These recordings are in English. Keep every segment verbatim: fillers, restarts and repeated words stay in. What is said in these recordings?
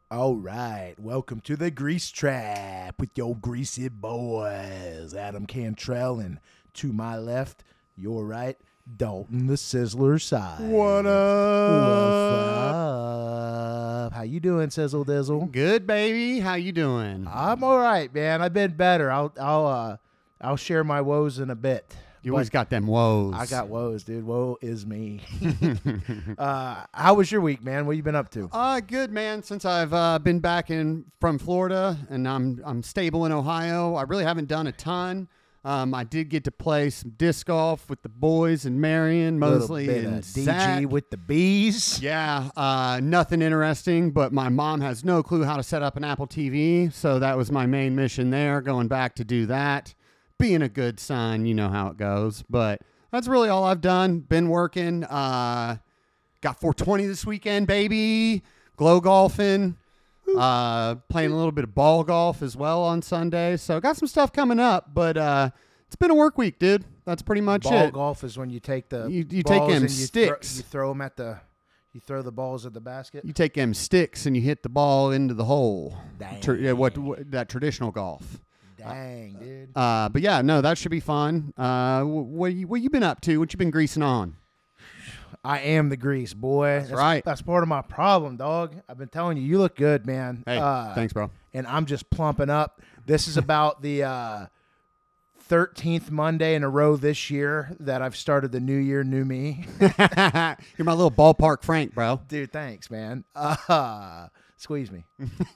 All right, welcome to the Grease Trap with your greasy boys, Adam Cantrell, and to my left, your right, Dalton the Sizzler Side. What up? What's up? How you doing, Sizzle Dizzle? Good, baby. How you doing? I'm all right, man. I've been better. I'll I'll uh I'll share my woes in a bit. You always got them woes. I got woes, dude. Woe is me. uh, how was your week, man? What you been up to? Uh, good, man. Since I've uh, been back in from Florida and I'm I'm stable in Ohio, I really haven't done a ton. Um, I did get to play some disc golf with the boys and Marion, Mosley, Little bit and of D G Zach. with the bees. Yeah, uh, nothing interesting, but my mom has no clue how to set up an Apple T V, so that was my main mission there, going back to do that. Being a good son, you know how it goes, but that's really all I've done. Been working. Uh, got four twenty this weekend, baby. Glow golfing. Uh, playing a little bit of ball golf as well on Sunday. So got some stuff coming up, but uh, it's been a work week, dude. That's pretty much Ball it. golf is when you take the You- you take balls them and you sticks. Throw, you throw them at the, you throw the balls at the basket. You take them sticks and you hit the ball into the hole. Dang. Tr- yeah, what, what that traditional golf. Dang, dude. Uh, but yeah, no, that should be fun. Uh, wh- what you what you been up to? What you been greasing on? I am the grease, boy. That's, right. That's part of my problem, dog. I've been telling you, you look good, man. Hey, uh, thanks, bro. And I'm just plumping up. This is about the uh, thirteenth Monday in a row this year that I've started the new year, new me. You're my little ballpark Frank, bro. Dude, thanks, man. Uh, squeeze me.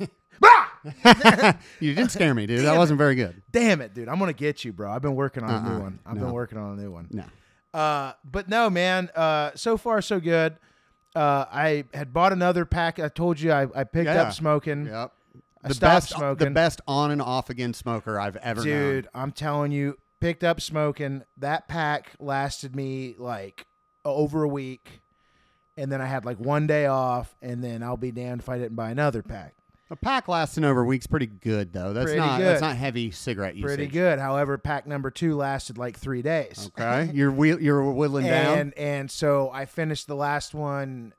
You didn't scare me, dude. That wasn't very good. Damn it, dude. I'm going to get you, bro. I've been working on a Uh-uh. new one. I've No. been working on a new one. No. Uh, but no, man. Uh, so far, so good. Uh, I had bought another pack. I told you I, I picked Yeah. up smoking. Yep. I The stopped best, smoking. the best on and off again smoker I've ever Dude, known. I'm telling you, picked up smoking. That pack lasted me like over a week. And then I had like one day off. And then I'll be damned if I didn't buy another pack. A pack lasting over a week's pretty good, though. That's Pretty not good. that's not heavy cigarette usage. Pretty good. However, pack number two lasted like three days. Okay, you're wheel, you're whittling down. And and so I finished the last one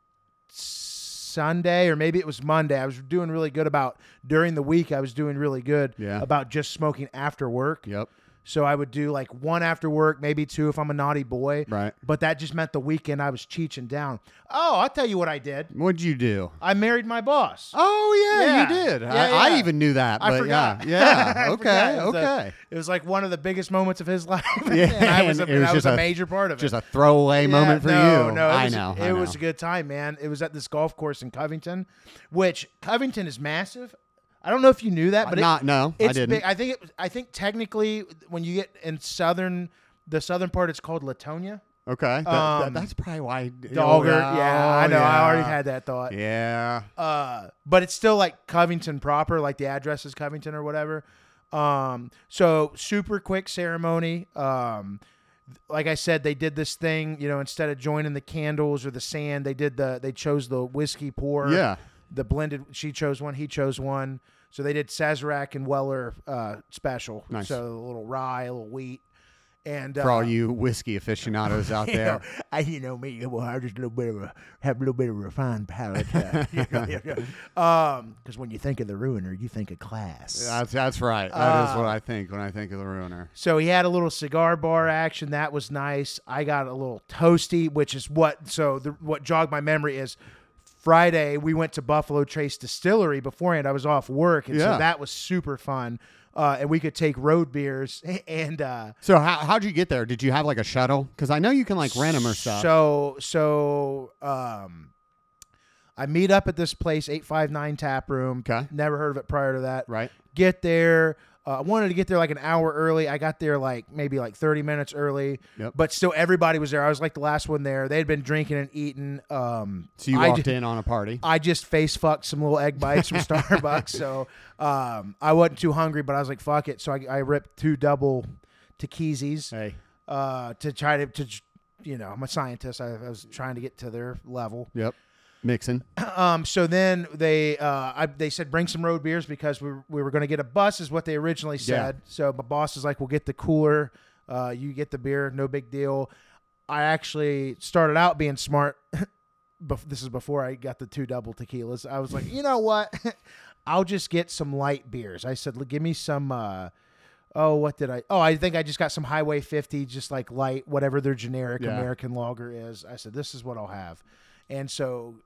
Sunday, or maybe it was Monday. I was doing really good about during the week. I was doing really good Yeah. about just smoking after work. Yep. So I would do like one after work, maybe two if I'm a naughty boy. Right. But that just meant the weekend I was cheeching down. Oh, I'll tell you what I did. What'd you do? I married my boss. Oh yeah, Yeah. you did. Yeah, I, yeah. I even knew that. I But forgot. Yeah. Yeah. I Okay. forgot. It was a- Okay. It was like one of the biggest moments of his life. Yeah, and I was a, and it and was I was just a a- major part of it. Just a throwaway moment for no, you. No, it I was, know. It I know. was a good time, man. It was at this golf course in Covington, which Covington is massive. I don't know if you knew that, but not. it, no, I it's didn't. big. I think it. was- I think technically, when you get in southern, the southern part, it's called Latonia. Okay. That, that- Um, that's probably why. Dogger. Oh, yeah, I know. I already yeah. had that thought. Yeah. Uh, but it's still like Covington proper, like the address is Covington or whatever. Um, so super quick ceremony. Um, like I said, they did this thing, you know, instead of joining the candles or the sand, they did the, they chose the whiskey pour. Yeah. The blended, she chose one, he chose one. So they did Sazerac and Weller, uh, special. Nice. So a little rye, a little wheat. And, For uh, all you whiskey aficionados out you know, there. I, you know me, well, I just a little bit of a have a little bit of a refined palate. Uh, you know, you know. Um, because when you think of the Ruiner, you think of class. That's that's right. That is Uh, what I think when I think of the Ruiner. So he had a little cigar bar action that was nice. I got a little toasty, which is what. So the, what jogged my memory is Friday we went to Buffalo Trace Distillery beforehand. I was off work, and Yeah. so that was super fun. Uh, and we could take road beers and. Uh, So how how'd you get there? Did you have like a shuttle? Because I know you can like rent them or stuff. So so um, I meet up at this place, eight five nine Tap Room. Okay. Never heard of it prior to that. Right. Get there. Uh, I wanted to get there like an hour early. I got there like maybe like thirty minutes early. Yep. But still, everybody was there. I was like the last one there. They had been drinking and eating. Um, So you I walked ju- in on a party. I just face fucked some little egg bites from Starbucks. So um, I wasn't too hungry, but I was like, fuck it. So I, I ripped two double tequizis Hey. uh, to try to, to, you know, I'm a scientist. I, I was trying to get to their level. Yep. Mixing. Um, so then they, uh, I, they said, bring some road beers because we, we were going to get a bus is what they originally said. Yeah. So my boss is like, we'll get the cooler. Uh, you get the beer. No big deal. I actually started out being smart bef- this is before I got the two double tequilas. I was like, you know what? I'll just get some light beers. I said, give me some. Uh, oh, what did I? Oh, I think I just got some Highway fifty, just like light, whatever their generic Yeah. American lager is. I said, this is what I'll have. And so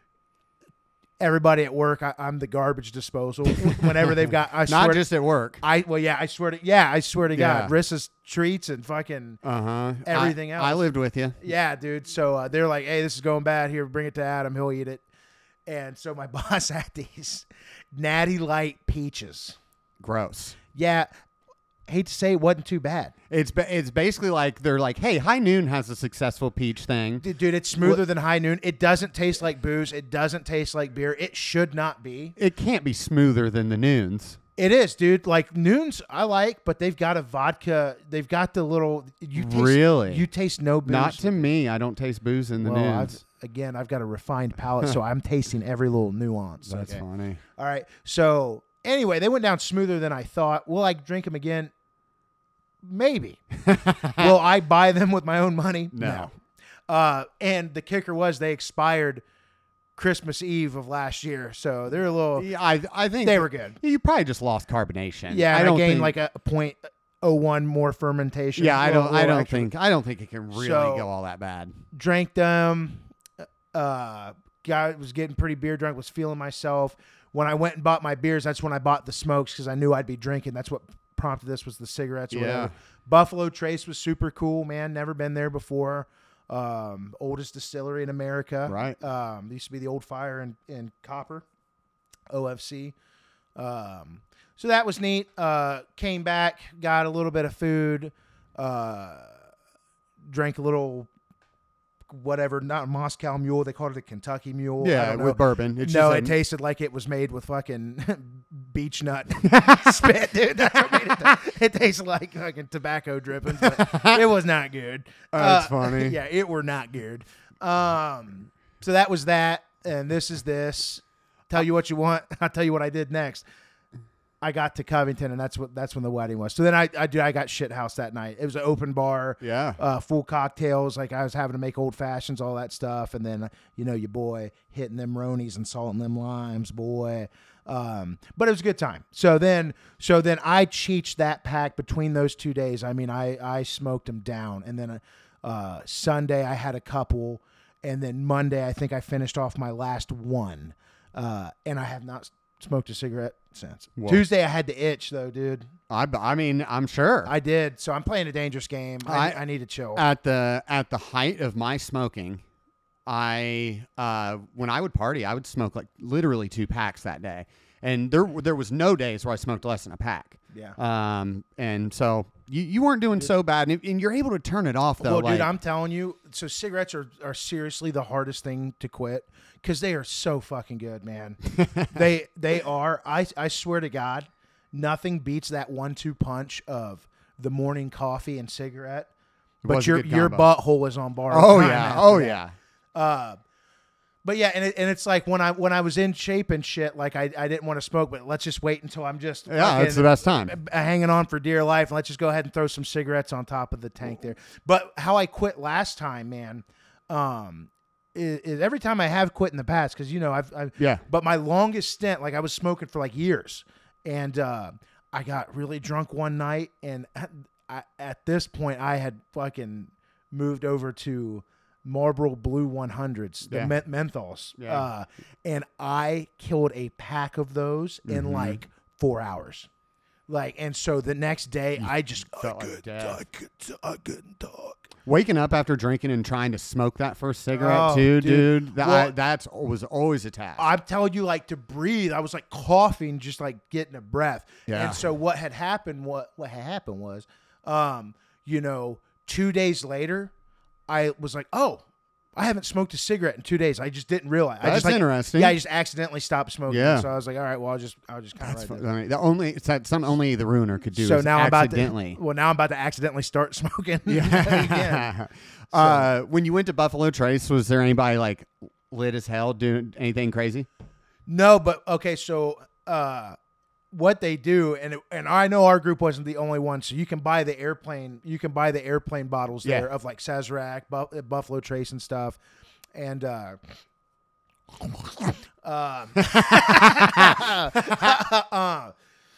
everybody at work, I, I'm the garbage disposal. Whenever they've got, I swear Not to- just at work. I well, yeah, I swear to, yeah, I swear to Yeah. God, Rissa's treats and fucking Uh huh. everything I, else. I lived with you. yeah, dude. So uh, they're like, hey, this is going bad. Here, bring it to Adam. He'll eat it. And so my boss had these Natty Light peaches. Gross. Yeah, hate to say it wasn't too bad. It's ba- it's basically like they're like, hey, High Noon has a successful peach thing. Dude, dude, it's smoother than High Noon. It doesn't taste like booze. It doesn't taste like beer. It should not be. It can't be smoother than the Noons. It is, dude. Like Noons, I like, but they've got a vodka. They've got the little. You taste, Really? You taste no booze. Not to me. I don't taste booze in the well, Noons. I've, again, I've got a refined palate, so I'm tasting every little nuance. That's okay? funny. All right. So anyway, they went down smoother than I thought. Will I drink them again? Maybe. Will I buy them with my own money? No. Uh, and the kicker was they expired Christmas Eve of last year, so they're a little. Yeah, I I think They were good. You probably just lost carbonation. Yeah, I and I, don't gained think, like a point oh one more fermentation. Yeah, I Little- don't. I little don't extra. think. I don't think it can really So- go all that bad. Drank them. Uh, guy was getting pretty beer drunk. Was feeling myself. When I went and bought my beers, that's when I bought the smokes because I knew I'd be drinking. That's what prompted this was the cigarettes or Yeah. whatever. Buffalo Trace was super cool, man. Never been there before. Um, oldest distillery in America. Right. Um, used to be the Old Fire in, in Copper, O F C. Um, so that was neat. Uh, came back, got a little bit of food, uh, drank a little whatever, not Moscow Mule. They called it a Kentucky Mule. I Yeah, don't know. with bourbon. It's No, just it a- tasted like it was made with fucking beech nut spit, dude. That's what made it. It tasted like fucking tobacco drippings, but it was not good. Oh, that's Uh, funny. Yeah, it were not good. Um, so that was that, and this is this. Tell you what you want. I'll tell you what I did next. I got to Covington, and that's what that's when the wedding was. So then I I, did, I got shit house that night. It was an open bar. Yeah. Uh, full cocktails. Like I was having to make old fashions, all that stuff, and then you know your boy hitting them Ronies and salting them limes, boy. Um, but it was a good time. So then, so then I cheeched that pack between those two days. I mean, I I smoked them down, and then uh, Sunday I had a couple, and then Monday I think I finished off my last one, uh, and I have not smoked a cigarette since. Whoa. Tuesday I had the itch though, dude. I, I mean, I'm sure. I did. So I'm playing a dangerous game. I, I- I need to chill. at the at the height of my smoking, I uh, when I would party, I would smoke like literally two packs that day, and there there was no days where I smoked less than a pack. Yeah. Um, and so you, you weren't doing so bad, and, and you're able to turn it off though. Well, like, dude, I'm telling you. So cigarettes are, are seriously the hardest thing to quit because they are so fucking good, man. they they are. I I swear to God, nothing beats that one two punch of the morning coffee and cigarette. But was a your good your combo. butthole is on bar. Oh time yeah, after oh that. yeah. Uh, but yeah, and it, and it's like when I when I was in shape and shit, like I, I didn't want to smoke, but let's just wait until I'm just Yeah, fucking it's the best time. uh, hanging on for dear life, and let's just go ahead and throw some cigarettes on top of the tank there. But how I quit last time, man, um, is, is every time I have quit in the past, because you know I've, I've Yeah. But my longest stint, like I was smoking for like years, and uh, I got really drunk one night, and I, at this point I had fucking moved over to Marlboro Blue one hundreds, the Yeah. men- menthols, Yeah. uh, and I killed a pack of those in Mhm. like four hours. Like, and so the next day, I just I felt like couldn't, death. I couldn't, I couldn't talk. Waking up after drinking and trying to smoke that first cigarette Oh, too, dude. dude. that, Well- I, that's was always a task. I'm telling you, like to breathe, I was like coughing, just like getting a breath. Yeah. And so what had happened, what what had happened was, um, you know, two days later, I was like, oh, I haven't smoked a cigarette in two days. I just didn't realize. I That's just, like, interesting. Yeah, I just accidentally stopped smoking. Yeah. So I was like, all right, well, I'll just, I'll just kind That's of. fu- I mean, the only it's that some only the ruiner could do. So is now I'm about accidentally. to. Well, now I'm about to accidentally start smoking. again. Yeah. uh, when you went to Buffalo Trace, was there anybody like lit as hell doing anything crazy? No, but okay. So, uh, what they do, and it, and I know our group wasn't the only one. So you can buy the airplane. You can buy the airplane bottles Yeah. there of like Sazerac, Bu- Buffalo Trace, and stuff. and uh, um, uh,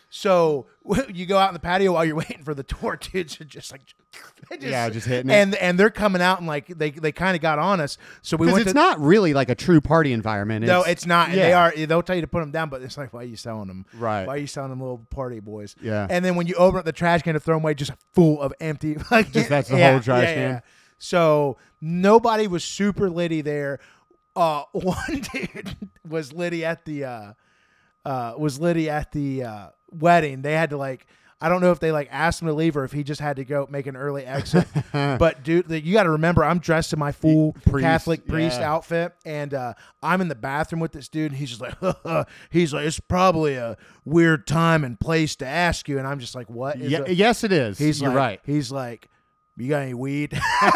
so you go out in the patio while you're waiting for the tour, dudes are just like, just, yeah, just hitting and it. and they're coming out and like they they kind of got on us. So we Because went. it's to, not really like a true party environment. No, It's- it's not. And yeah. they are. They'll tell you to put them down, but it's like, why are you selling them? Right. Why are you selling them little party boys? Yeah. And then when you open up the trash can to throw them away, just full of empty. Like, Just that's the yeah, whole trash yeah, can? yeah. So nobody was super litty there. Uh, one dude was litty at the uh, uh, was litty at the uh, wedding. They had to like. I don't know if they like asked him to leave or if he just had to go make an early exit. But dude, you got to remember, I'm dressed in my full Priest, Catholic priest yeah. outfit, and uh, I'm in the bathroom with this dude, and he's just like, he's like, it's probably a weird time and place to ask you, and I'm just like, what? Is Yeah, a-" yes, it is. He's You're like, right. He's like, you got any weed?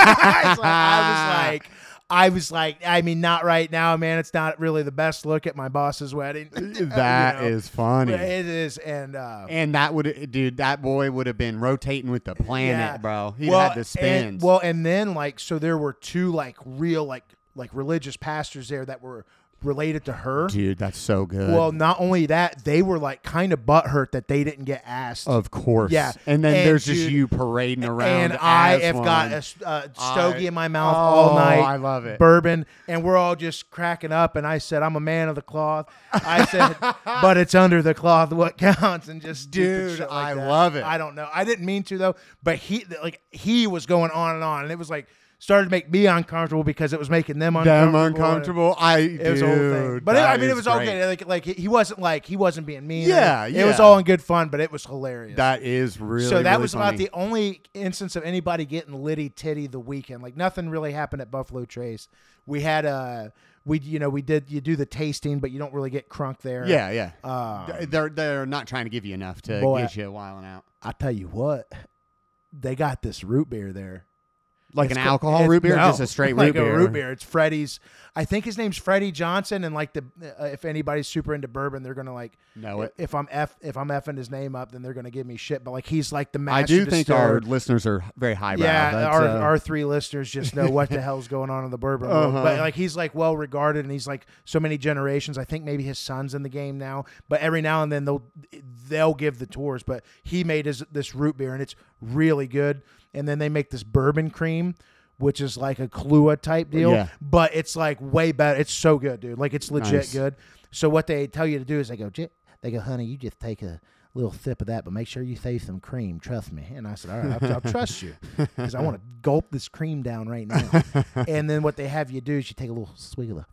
I was like, I was like. I was like, I mean, not right now, man. It's not really the best look at my boss's wedding. That You know? is funny. It is, and uh, And that would, dude, that boy would have been rotating with the planet, Yeah. bro. He well, had the spins. And, well, and then like, so there were two like real like like religious pastors there that were related to her. dude, that's so good. Well, not only that, they were like kind of butthurt that they didn't get asked. of course. Yeah. And then And, there's just dude, you parading around. and I as have one. got a s- uh, stogie I- in my mouth oh, all night. I love it. Bourbon, and we're all just cracking up. And I said, "I'm a man of the cloth." I said, "But it's under the cloth what counts." And just stupid Dude, shit like I that. love it. I don't know. I didn't mean to though, but he like he was going on and on, and it was like started to make me uncomfortable because it was making them uncomfortable. Them uncomfortable. I, It was dude, a whole thing, but it, that I mean, it is was great. okay. Like, like he wasn't like he wasn't being mean. Yeah, it was yeah. all in good fun, but it was hilarious. That is really, so that really was funny. about the only instance of anybody getting litty titty the weekend. Like nothing really happened at Buffalo Trace. We had a we you know we did you do the tasting, but you don't really get crunk there. Yeah, yeah. Um, they're they're not trying to give you enough to Boy, get you wilding out. I tell you what, they got this root beer there. Like It's an co- alcohol it's- root beer, or no, just a straight like root beer. a root beer. It's Freddie's. I think his name's Freddie Johnson, and like the uh, if anybody's super into bourbon, they're gonna like Know it. If I'm f if I'm effing his name up, then they're gonna give me shit. But like he's like the master. I do think distiller. our listeners are very highbrow. Yeah, That's, our uh, our three listeners just know what the hell's going on in the bourbon world. Uh-huh. But like he's like well regarded, and he's like so many generations. I think maybe his son's in the game now. But every now and then they'll they'll give the tours. But he made his this root beer, and it's really good. And then they make this bourbon cream, which is like a Kahlua type deal. Yeah. But it's like way better. It's so good, dude. Like it's legit Nice. good. So what they tell you to do is they go, "J- they go, honey, you just take a little sip of that, but make sure you save some cream. Trust me." And I said, all right, I'll, I'll trust you because I want to gulp this cream down right now. And then what they have you do is you take a little swig of the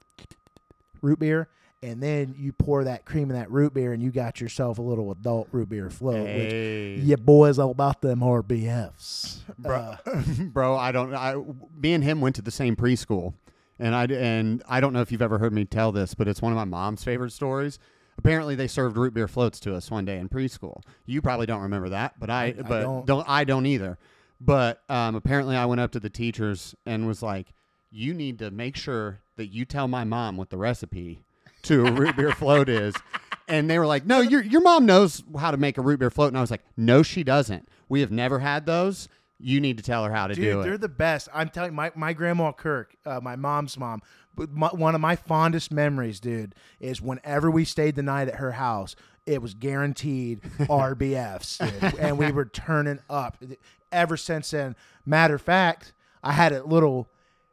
root beer, and then you pour that cream in that root beer, and you got yourself a little adult root beer float. Hey. Which your boys all about them R B Fs. Bro, Uh, bro, I don't. I, me and him went to the same preschool, and I and I don't know if you've ever heard me tell this, but it's one of my mom's favorite stories. Apparently, they served root beer floats to us one day in preschool. You probably don't remember that, but I, I but don't. don't. I don't either. But um, apparently, I went up to the teachers and was like, "You need to make sure that you tell my mom what the recipe to a root beer float is." And they were like, "No, your your mom knows how to make a root beer float." And I was like, "No, she doesn't. We have never had those. You need to tell her how to Dude, do they're it." the best. I'm telling you, my, my grandma Kirk, uh, my mom's mom, but my, one of my fondest memories, dude, is whenever we stayed the night at her house, it was guaranteed R B Fs, dude, and we were turning up. Ever since then, matter of fact, I had a little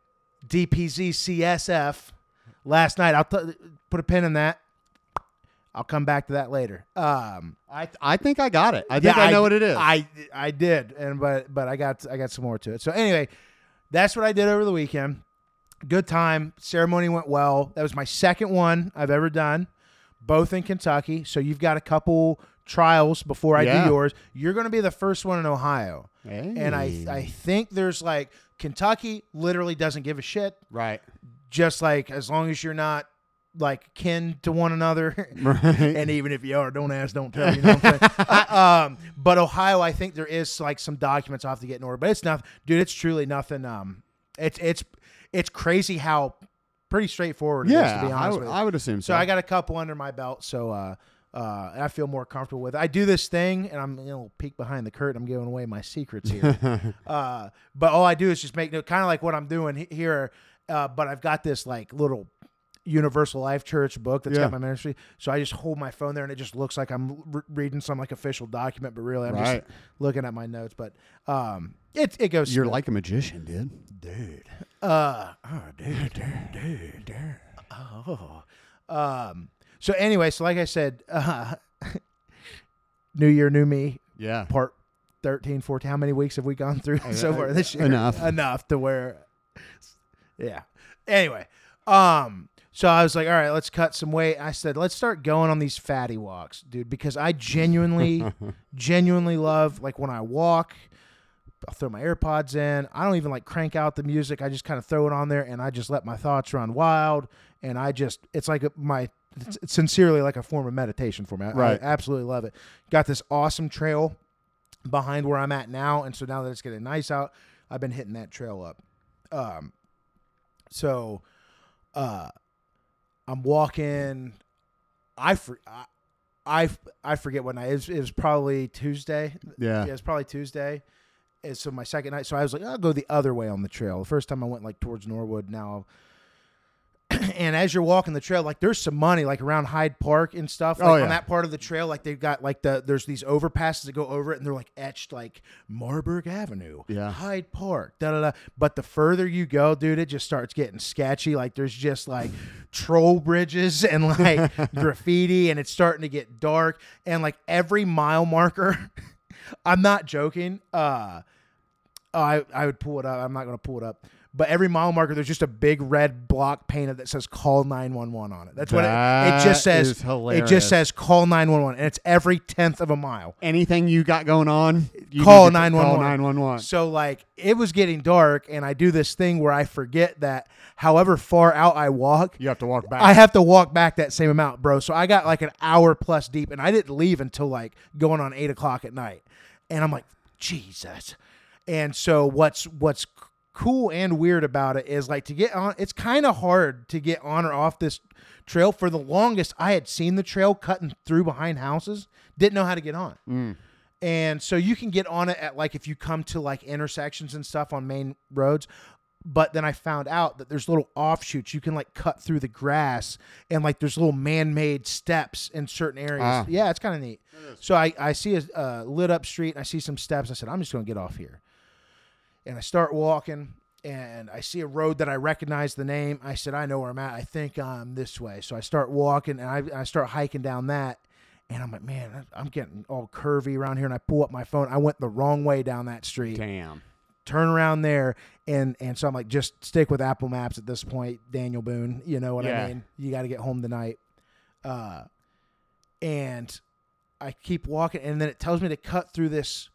D P Z C S F last night. I'll t- put a pin in that. I'll come back to that later. Um, I I think I got it. I think yeah, I know what it is. I I did, and but but I got I got some more to it. So anyway, that's what I did over the weekend. Good time. Ceremony went well. That was my second one I've ever done, both in Kentucky. So you've got a couple trials before I Yeah. do yours. You're going to be the first one in Ohio, Hey. and I I think there's like Kentucky literally doesn't give a shit. right. Just like as long as you're not like kin to one another. Right. And even if you are, don't ask, don't tell. You know what I'm saying? Uh, um, but Ohio, I think there is like some documents I have to get in order. But it's nothing, dude. It's truly nothing. Um, it's it's it's crazy how pretty straightforward it is, yeah, to be I, honest w- with you. I would assume so. So I got a couple under my belt, so uh, uh, and I feel more comfortable with it. I do this thing, and I'm you know peek behind the curtain. I'm giving away my secrets here. uh, but all I do is just make note, kind of like what I'm doing he- here uh, but I've got this like little Universal Life Church book that's Yeah. got my ministry. So I just hold my phone there, and it just looks like I'm re- reading some like official document, but really I'm Right. just looking at my notes. But um, it it goes. You're smooth. like a magician, dude. dude. Uh, oh, dude, dude, dude, dude. Oh. Um. So anyway, so like I said, uh, New Year, New Me, Yeah. part thirteen, fourteen. How many weeks have we gone through Uh, so far this year? enough. Enough to where, yeah. Anyway, um, so I was like, all right, let's cut some weight. I said, let's start going on these fatty walks, dude, because I genuinely, genuinely love, like when I walk, I'll throw my AirPods in. I don't even like crank out the music. I just kind of throw it on there and I just let my thoughts run wild. And I just, it's like a, my, it's sincerely like a form of meditation for me. I, Right. I absolutely love it. Got this awesome trail behind where I'm at now. And so now that it's getting nice out, I've been hitting that trail up. Um, so, uh, I'm walking, I, for, I, I, I forget what night. It was, it was probably Tuesday. Yeah. Yeah, it was probably Tuesday. And so my second night, so I was like, I'll go the other way on the trail. The first time I went like towards Norwood. Now, and as you're walking the trail, like there's some money like around Hyde Park and stuff. Like Oh, yeah. on that part of the trail, like they've got like the there's these overpasses that go over it, and they're like etched like Marburg Avenue, Yeah. Hyde Park, da da da. But the further you go, dude, it just starts getting sketchy. Like there's just like troll bridges and like graffiti, and it's starting to get dark. And like every mile marker, I'm not joking. Uh, Oh, I, I would pull it up. I'm not going to pull it up. But every mile marker, there's just a big red block painted that says "Call nine one one" on it. That's what it, it That just says. is It hilarious. just says "Call nine one one," and it's every tenth of a mile. Anything you got going on, you Call need to nine one one. Call nine one one. So like it was getting dark, and I do this thing where I forget that however far out I walk, You have to walk back. I have to walk back that same amount, bro. So I got like an hour plus deep, and I didn't leave until like going on eight o'clock at night. And I'm like, Jesus. And so what's what's cool and weird about it is like to get on. It's kind of hard to get on or off this trail. For the longest, I had seen the trail cutting through behind houses, didn't know how to get on. Mm. And so you can get on it at like if you come to like intersections and stuff on main roads. But then I found out that there's little offshoots. You can like cut through the grass and like there's little man-made steps in certain areas. Ah. Yeah, it's kind of neat. So I, I see a uh, lit up street and I see some steps. I said, I'm just going to get off here. And I start walking and I see a road that I recognize the name. I said, I know where I'm at. I think I'm this way. So I start walking and I, I start hiking down that. And I'm like, man, I'm getting all curvy around here. And I pull up my phone. I went the wrong way down that street. Damn. Turn around there, and and so I'm like, just stick with Apple Maps at this point, Daniel Boone. You know what Yeah. I mean? You got to get home tonight. Uh, and I keep walking, and then it tells me to cut through this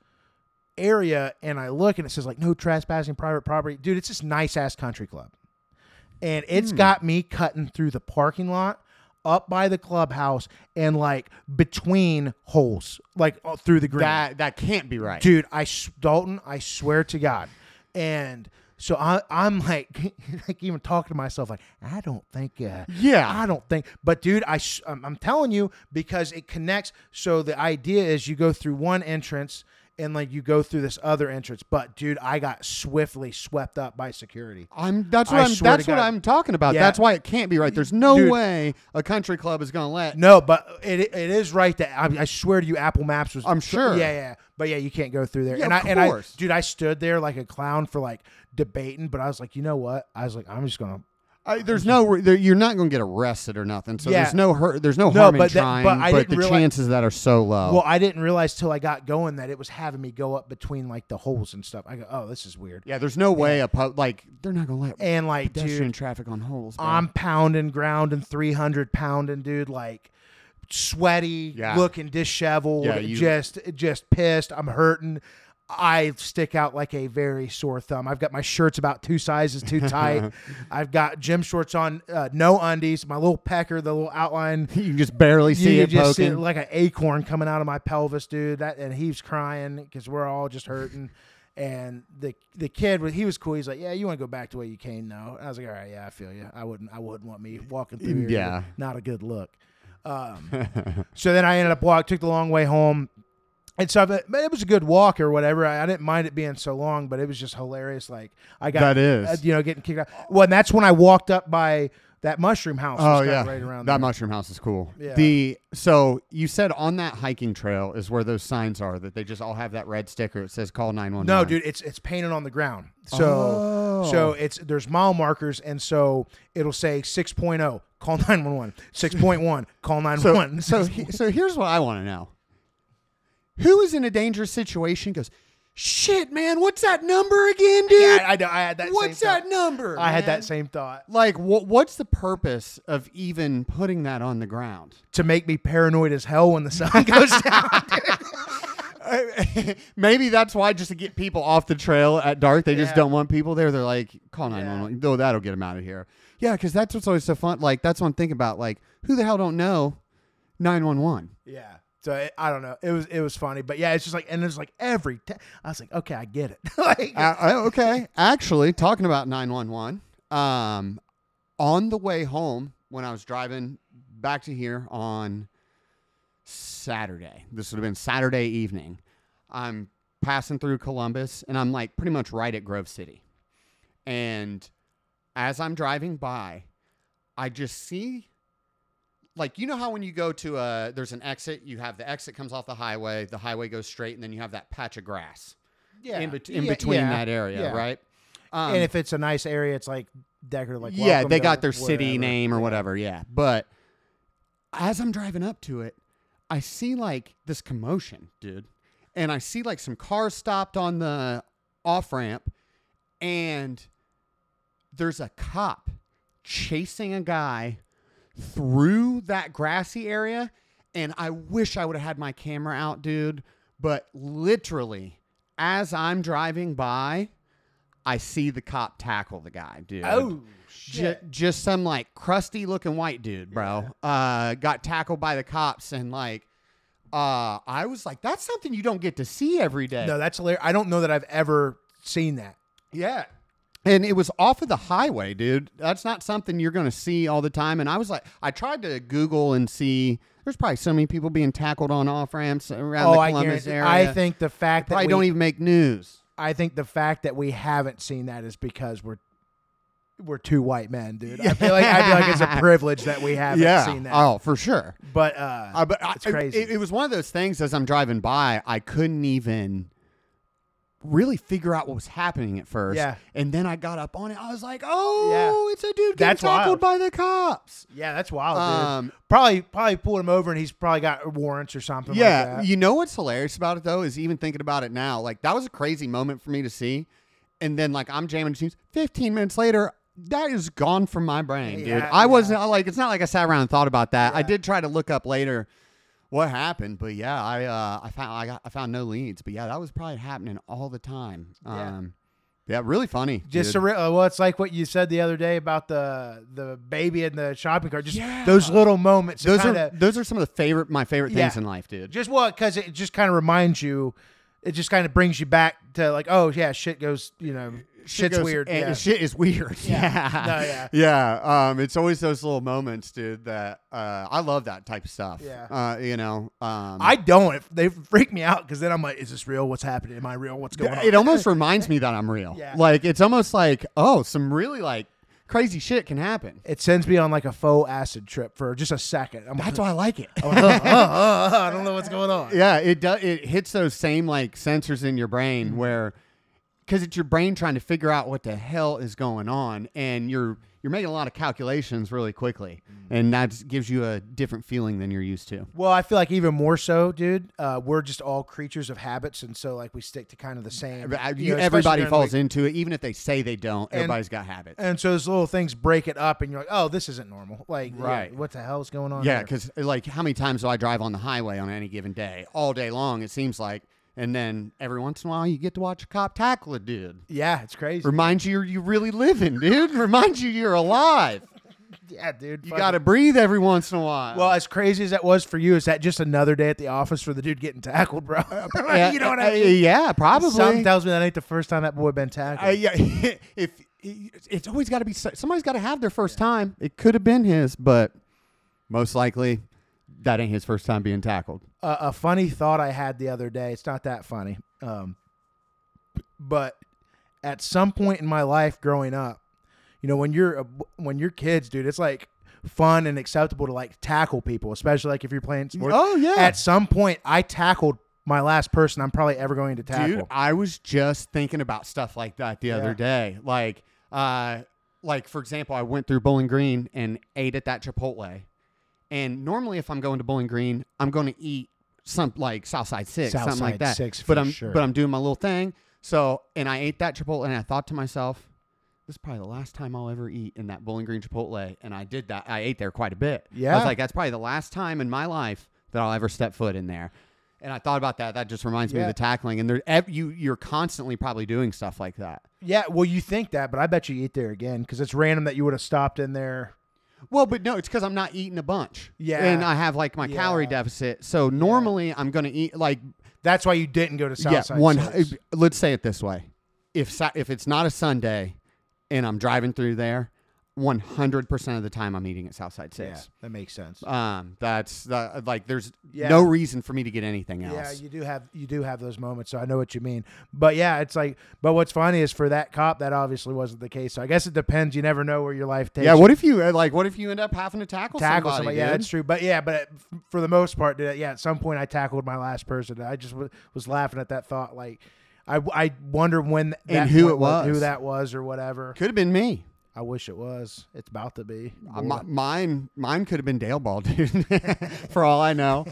area, and I look, and it says like no trespassing private property. Dude, it's this nice ass country club, and it's Hmm. got me cutting through the parking lot, up by the clubhouse, and like between holes, like uh, through the green. That that can't be right. Dude, I s- Dalton, I swear to God. And so I, I'm like, like even talking to myself, like, I don't think, uh, Yeah. I don't think, but dude, I, s- I'm, I'm telling you because it connects. So the idea is you go through one entrance and like you go through this other entrance. But dude, I got swiftly swept up by security. I'm that's what I I'm swear that's to what God. I'm talking about. Yeah. That's why it can't be right. There's no Dude. way a country club is gonna let No, but it it is right that I, I swear to you, Apple Maps was. I'm sure. Yeah, yeah, but yeah, you can't go through there. Yeah, and of I and I, course. dude, I stood there like a clown for like debating, but I was like, you know what? I was like, I'm just gonna. I, there's no re- there, you're not going to get arrested or nothing. So Yeah. there's no hurt there's no No, harm in but that- trying, but I but didn't the realize- chances of that are so low. Well, I didn't realize till I got going that it was having me go up between like the holes and stuff. I go, oh, this is weird. yeah, there's no way a pub like they're not going to let And like, pedestrian dude, traffic on holes. bro. I'm pounding, grounding, three hundred pounding, dude, like sweaty, Yeah. looking disheveled, Yeah, you- just just pissed. I'm hurting. I stick out like a very sore thumb. I've got my shirts about two sizes too tight. I've got gym shorts on, uh, no undies. My little pecker, the little outline. you can just barely see you it just see poking. it like an acorn coming out of my pelvis, dude. That and he's crying because we're all just hurting. And the the kid, he was cool. He's like, "Yeah, you want to go back to where you came now?" I was like, "All right, yeah, I feel you. I wouldn't, I wouldn't want me walking through here. Yeah. Not a good look." Um, so then I ended up walking, took the long way home, and stuff. But it was a good walk or whatever. I, I didn't mind it being so long, but it was just hilarious. Like I got That is. uh, you know getting kicked out. Well, and that's when I walked up by that mushroom house. Oh was yeah, right around that there. mushroom house is cool. Yeah. The so you said on that hiking trail is where those signs are that they just all have that red sticker. It says call nine one one. No, dude, it's it's painted on the ground. So Oh. so it's there's mile markers, and so it'll say six point oh, call nine one one. six point one, call nine one one. So so he- so here's what I want to know. Who is in a dangerous situation goes, shit, man, what's that number again, dude? yeah, I, I, I had that. what's same that thought. number? I had man? that same thought Like, wh- what's the purpose of even putting that on the ground? to make me paranoid as hell when the sun goes down. Maybe that's why, just to get people off the trail at dark. They just Yeah. don't want people there. They're like, call nine one one. Though that'll get them out of here. Yeah, because that's what's always so fun. Like, that's what I'm thinking about. Like, who the hell don't know nine one one? Yeah. So it, I don't know. It was it was funny, but yeah, it's just like, and it's like every. T- I was like, okay, I get it. like, Uh, uh, okay. Actually, talking about nine one one, um, on the way home when I was driving back to here on Saturday, this would have been Saturday evening, I'm passing through Columbus and I'm like pretty much right at Grove City. And as I'm driving by, I just see, like, you know how when you go to a, there's an exit, you have the exit comes off the highway, the highway goes straight, and then you have that patch of grass yeah, in, bet- in Yeah, between yeah, that area, yeah. right? Um, and if it's a nice area, it's like decorative, like yeah, welcome they to got their city wherever. name or Yeah. whatever, yeah. But as I'm driving up to it, I see like this commotion, dude. And I see like some cars stopped on the off ramp, and there's a cop chasing a guy through that grassy area. And I wish I would have had my camera out, dude. But literally, as I'm driving by, I see the cop tackle the guy, dude. Oh J- shit! just some like crusty looking white dude, bro. Uh, got tackled by the cops, and like, uh, I was like, that's something you don't get to see every day. No, that's hilarious. I don't know that I've ever seen that. Yeah. And it was off of the highway, dude. That's not something you're going to see all the time. And I was like, I tried to Google and see. There's probably so many people being tackled on off ramps around oh, the I Columbus guarantee. area. I think the fact that probably we, don't even make news. I think the fact that we haven't seen that is because we're we're two white men, dude. I feel like I feel like it's a privilege that we haven't Yeah. seen that. Oh, for sure. But uh, Uh, but I- it's crazy. It, it was one of those things. As I'm driving by, I couldn't even really figure out what was happening at first. Yeah. And then I got up on it. I was like, "Oh, Yeah. it's a dude getting That's tackled wild. by the cops." yeah, that's wild, dude. Um, Probably probably pulled him over, and he's probably got warrants or something. yeah. like that. You know what's hilarious about it though is even thinking about it now. Like that was a crazy moment for me to see, and then like I'm jamming tunes. Fifteen minutes later, that is gone from my brain, dude. Yeah, I yeah. wasn't like it's not like I sat around and thought about that. I Yeah. did try to look up later what happened, but yeah, I uh, I found I got I found no leads, but yeah, that was probably happening all the time. Yeah. Um, yeah, really funny. Just dude. surreal. uh, Well, it's like what you said the other day about the the baby in the shopping cart. Just Yeah. those little moments. those kind are of those are some of the favorite my favorite things Yeah. in life, dude. just what because it just kind of reminds you. It just kind of brings you back to like, oh yeah, shit goes. You know, shit's goes- weird. and Yeah. Shit is weird. Yeah. Yeah. No, yeah. Yeah. Um, it's always those little moments, dude, that uh, I love that type of stuff. Yeah. Uh, you know, um, I don't. If they freak me out because then I'm like, is this real? What's happening? Am I real? What's going on? it almost reminds me that I'm real. Yeah. Like, it's almost like, oh, some really like crazy shit can happen. It sends me on like a faux acid trip for just a second. I'm That's like, why I like it. uh, uh, uh, uh, I don't know what's going on. Yeah, it does. It hits those same like sensors in your brain Mm-hmm. where, because it's your brain trying to figure out what the hell is going on, and you're you're making a lot of calculations really quickly, Mm-hmm. and that gives you a different feeling than you're used to. Well, I feel like even more so, dude. Uh, we're just all creatures of habits, and so like we stick to kind of the same. Uh, you you- know, especially everybody during the falls week. into it, even if they say they don't. And- Everybody's got habits. And so those little things break it up, and you're like, oh, this isn't normal. Like, yeah, Right. what the hell is going on? Yeah, here? because like how many times do I drive on the highway on any given day, all day long? It seems like, and then every once in a while you get to watch a cop tackle a dude. yeah, it's crazy. Reminds you you're you really living, dude. Reminds you you're alive. Yeah, dude. You fucking- got to breathe every once in a while. Well, as crazy as that was for you, is that just another day at the office for the dude getting tackled, bro? Yeah, you know what uh, I mean? Yeah, probably. Something tells me that ain't the first time that boy been tackled. Uh, yeah, if it's always got to be somebody's got to have their first time. It could have been his, but most likely that ain't his first time being tackled. Uh, a funny thought I had the other day. It's not that funny, um, but at some point in my life growing up, you know, when you're when you're kids, dude, it's like fun and acceptable to like tackle people, especially like if you're playing sports. Oh yeah. At some point, I tackled my last person I'm probably ever going to tackle. Dude, I was just thinking about stuff like that the Yeah. other day. Like, uh, like for example, I went through Bowling Green and ate at that Chipotle. And normally, if I'm going to Bowling Green, I'm going to eat some like Southside Six, something like Southside that. Six, but for I'm sure. but I'm doing my little thing. So, and I ate that Chipotle, and I thought to myself, this is probably the last time I'll ever eat in that Bowling Green Chipotle. And I did that. I ate there quite a bit. Yeah. I was like, that's probably the last time in my life that I'll ever step foot in there. And I thought about that. That just reminds me Yeah. of the tackling. And there, ev- you, you're constantly probably doing stuff like that. Yeah, well, you think that, but I bet you eat there again because it's random that you would have stopped in there. Well, but no, it's because I'm not eating a bunch. Yeah. And I have like my Yeah. calorie deficit. So normally I'm going to eat like, That's why you didn't go to Southside yeah, one. Six. Let's say it this way: if Sa- if it's not a Sunday, and I'm driving through there, one hundred percent of the time I'm eating at Southside Yeah, Six. that makes sense. Um, that's the, like there's Yeah. no reason for me to get anything else. Yeah, you do have you do have those moments, so I know what you mean. But yeah, it's like, but what's funny is for that cop, that obviously wasn't the case. So I guess it depends. You never know where your life takes. Yeah, you. what if you uh, like? What if you end up having to tackle, tackle somebody? somebody? Yeah, dude? that's true. But yeah, but f- for the most part, dude, yeah, at some point I tackled my last person. I just w- was laughing at that thought. Like, I I wonder when that And who point it was. who that was, or whatever. Could have been me. I wish it was. It's about to be. Uh, mi- mine, mine could have been Dale Ball, dude. For all I know.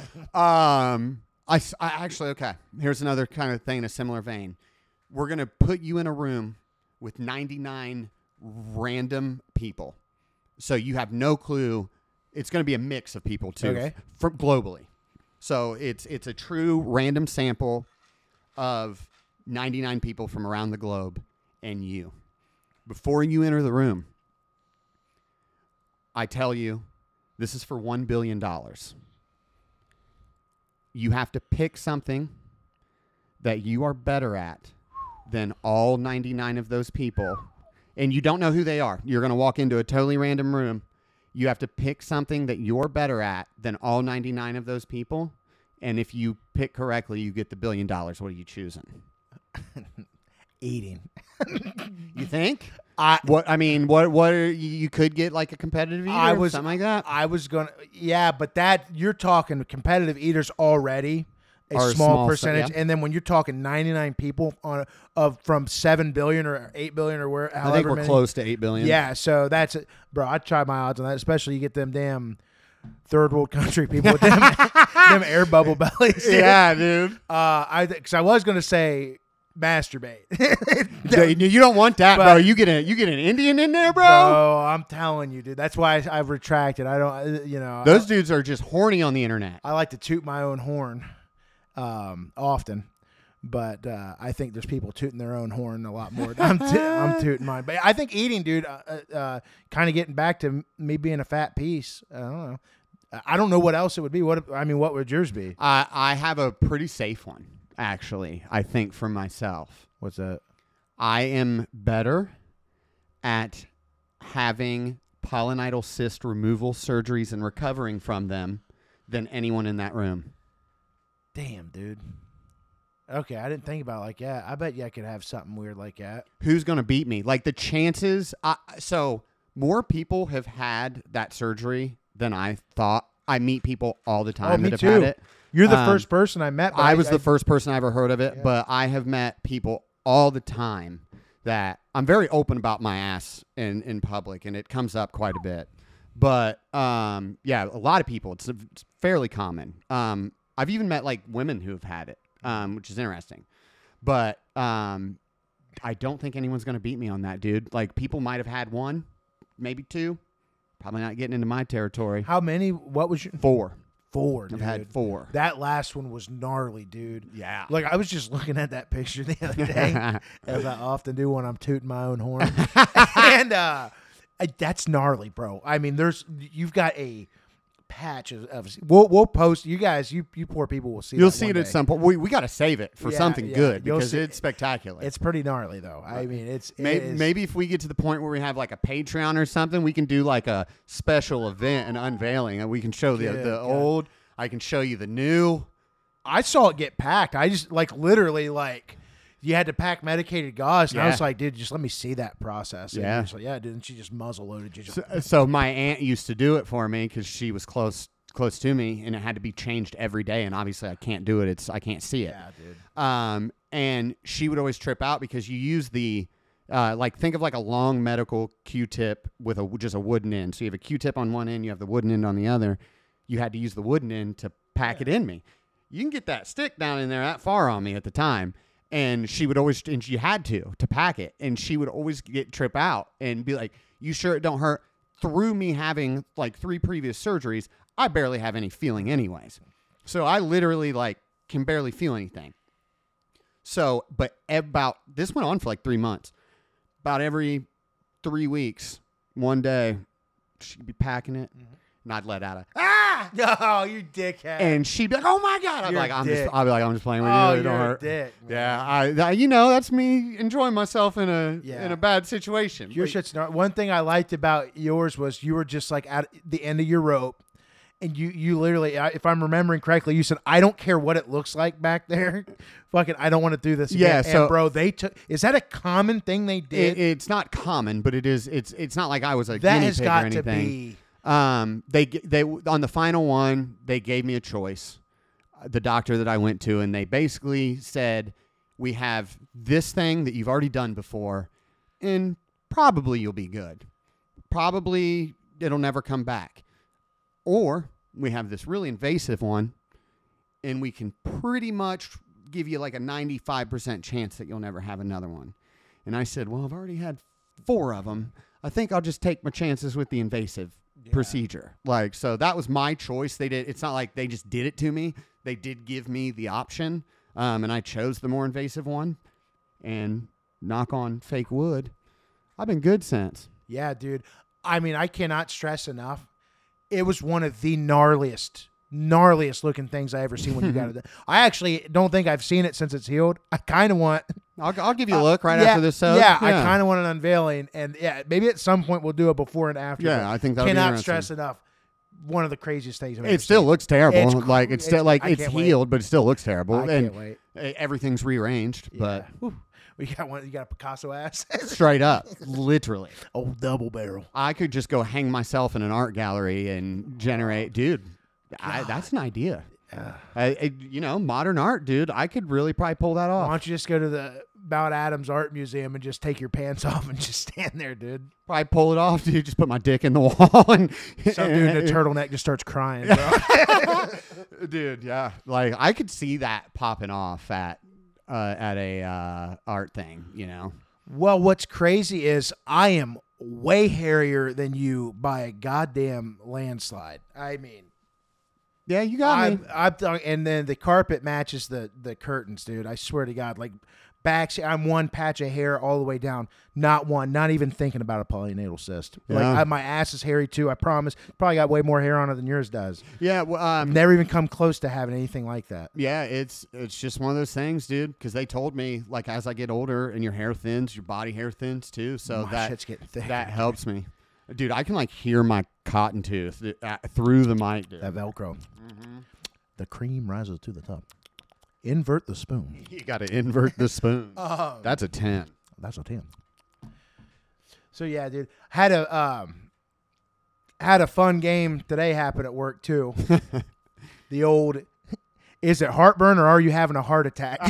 Um, I, s- I actually okay. Here's another kind of thing in a similar vein. We're gonna put you in a room with ninety-nine random people, so you have no clue. It's gonna be a mix of people too, Okay. from globally. So it's it's a true random sample of ninety-nine people from around the globe and you. Before you enter the room, I tell you, this is for one billion dollars. You have to pick something that you are better at than all ninety-nine of those people, and you don't know who they are. You're going to walk into a totally random room. You have to pick something that you're better at than all ninety-nine of those people, and if you pick correctly, you get the billion dollars. What are you choosing? Eating. You think? I What I mean, what what are, you you could get like a competitive eater, I or was something like that. I was gonna yeah, but that you're talking competitive eaters already. A Are a small, small percentage, yeah. and then when you're talking ninety-nine people on a, of from seven billion or eight billion or where, however I think we're many. close to eight billion. Yeah, so that's it, bro. I'd try my odds on that, especially you get them damn third world country people with them them air bubble bellies. Dude. yeah, dude. Uh, I because I was gonna say masturbate. Dude, you don't want that, But- bro. You get a you get an Indian in there, bro. Bro, I'm telling you, dude. That's why I, I've retracted. I don't, uh, you know, Those dudes are just horny on the internet. I like to toot my own horn um, often, but uh, I think there's people tooting their own horn a lot more. I'm, t- I'm tooting mine. But I think eating, dude, uh, uh, kind of getting back to me being a fat piece. I don't know. I don't know what else it would be. What I mean, what would yours be? I I have a pretty safe one, actually. I think for myself, What's that? I am better at having polynidal cyst removal surgeries and recovering from them than anyone in that room. Damn, dude. Okay, I didn't think about it like that. I bet you I could have something weird like that. Who's going to beat me? Like the chances. I, so more people have had that surgery than I thought. I meet people all the time Oh, me that have too. had it. You're the Um, first person I met. but I was the first person I ever heard of it, Yeah. but I have met people all the time that I'm very open about my ass in, in public, and it comes up quite a bit. But um, yeah, a lot of people. It's, it's fairly common. Um, I've even met like women who have had it, um, which is interesting. But um, I don't think anyone's going to beat me on that, dude. Like people might have had one, maybe two. Probably not getting into my territory. How many? What was your Four. four? I've Dude. had four. That last one was gnarly, dude. Yeah. Like I was just looking at that picture the other day, as I often do when I'm tooting my own horn, and uh, I, that's gnarly, bro. I mean, there's you've got a patch of, of we'll we'll post you guys. You you poor people will see. You'll that see one it at day. some point. We we got to save it for Yeah, something yeah. good You'll because see- it's spectacular. It's pretty gnarly though. I mean, it's it maybe, is- maybe if we get to the point where we have like a Patreon or something, we can do like a special event and unveiling, and we can show the Good the God. old I can show you the new. I saw it get packed. I just like literally like you had to pack medicated gauze, and Yeah. I was like, dude, just let me see that process. And Yeah. he was like, yeah, didn't she just muzzle loaded you? Just, So, so my aunt used to do it for me because she was close close to me, and it had to be changed every day. And obviously, I can't do it. It's I can't see it. yeah, dude. Um, and she would always trip out because you use the uh, like think of like a long medical Q-tip with a just a wooden end. So you have a Q-tip on one end, you have the wooden end on the other. You had to use the wooden end to pack it in me. You can get that stick down in there that far on me at the time. And she would always, and she had to, to pack it. And she would always get trip out and be like, you sure it don't hurt? Through me having like three previous surgeries, I barely have any feeling anyways. So I literally like can barely feel anything. So, but about, this went on for like three months. About every three weeks, one day, she'd be packing it. Mm-hmm. And I'd let out a ah, No, you dickhead. and she'd be like, "Oh my god!" I'd be You're like, a "I'm dick. just," I'd be like, "I'm just playing with oh, you. It don't you're a hurt." dick. man. Yeah, I, that, you know, that's me enjoying myself in a Yeah. in a bad situation. Your But- shit's not. One thing I liked about yours was you were just like at the end of your rope, and you you literally, I- if I'm remembering correctly, you said, "I don't care what it looks like back there. Fucking, I don't want to do this again." Yeah, so- and bro, they took. Is that a common thing they did? it, it's not common, but it is. It's it's not like I was a that guinea has pig or got to anything. be. Um, they they on the final one, they gave me a choice. The doctor that I went to, and they basically said, "We have this thing that you've already done before, and probably you'll be good. Probably it'll never come back. Or we have this really invasive one, and we can pretty much give you like a ninety-five percent chance that you'll never have another one." And I said, "Well, I've already had four of them. I think I'll just take my chances with the invasive Yeah. procedure." Like, so that was my choice. They did. It's not like they just did it to me. They did give me the option, um, and I chose the more invasive one. And knock on fake wood, I've been good since. Yeah, dude. I mean, I cannot stress enough. It was one of the gnarliest, gnarliest looking things I ever seen when you got it. I actually don't think I've seen it since it's healed. I kind of want. I'll, I'll give you a look right yeah, after this. So yeah, I kind of want an unveiling, and yeah, maybe at some point we'll do a before and after. Yeah, I think that'll be cannot interesting. stress enough. One of the craziest things I've ever It still seen. looks terrible. It's like cr- it's still it's- like I it's can't wait. healed, but it still looks terrible. I and can't wait. e- everything's rearranged, but Yeah. Whew. We got one. You got a Picasso ass. straight up, literally. Oh, double barrel. I could just go hang myself in an art gallery and generate, dude. I, that's an idea. Uh, I, I- you know, modern art, dude. I could really probably pull that why off. don't you just go to the Mount Adams Art Museum and just take your pants off and just stand there, dude? Probably pull it off, dude. Just put my dick in the wall and Some dude in a turtleneck just starts crying, bro. dude. Yeah, like I could see that popping off at uh, at a uh, art thing. You know. Well, what's crazy is I am way hairier than you by a goddamn landslide. I mean, Yeah, you got me. I'm, I'm, and then the carpet matches the the curtains, dude. I swear to God, like back, I'm one patch of hair all the way down. Not one, not even thinking about a polynatal cyst. Like Yeah. I, my ass is hairy too. I promise. Probably got way more hair on it than yours does. Yeah, well, um, Never even come close to having anything like that. yeah, it's it's just one of those things, dude. Because they told me, like, as I get older and your hair thins, your body hair thins too. So My that shit's getting thick. that helps me, dude. I can like hear my cotton tooth th- uh, through the mic, dude. That Velcro. Mm-hmm. The cream rises to the top. Invert the spoon. You got to invert the spoon. Oh, That's a ten. that's a ten. So yeah, dude, had a um, had a fun game today happen at work too. The old, is it heartburn or are you having a heart attack?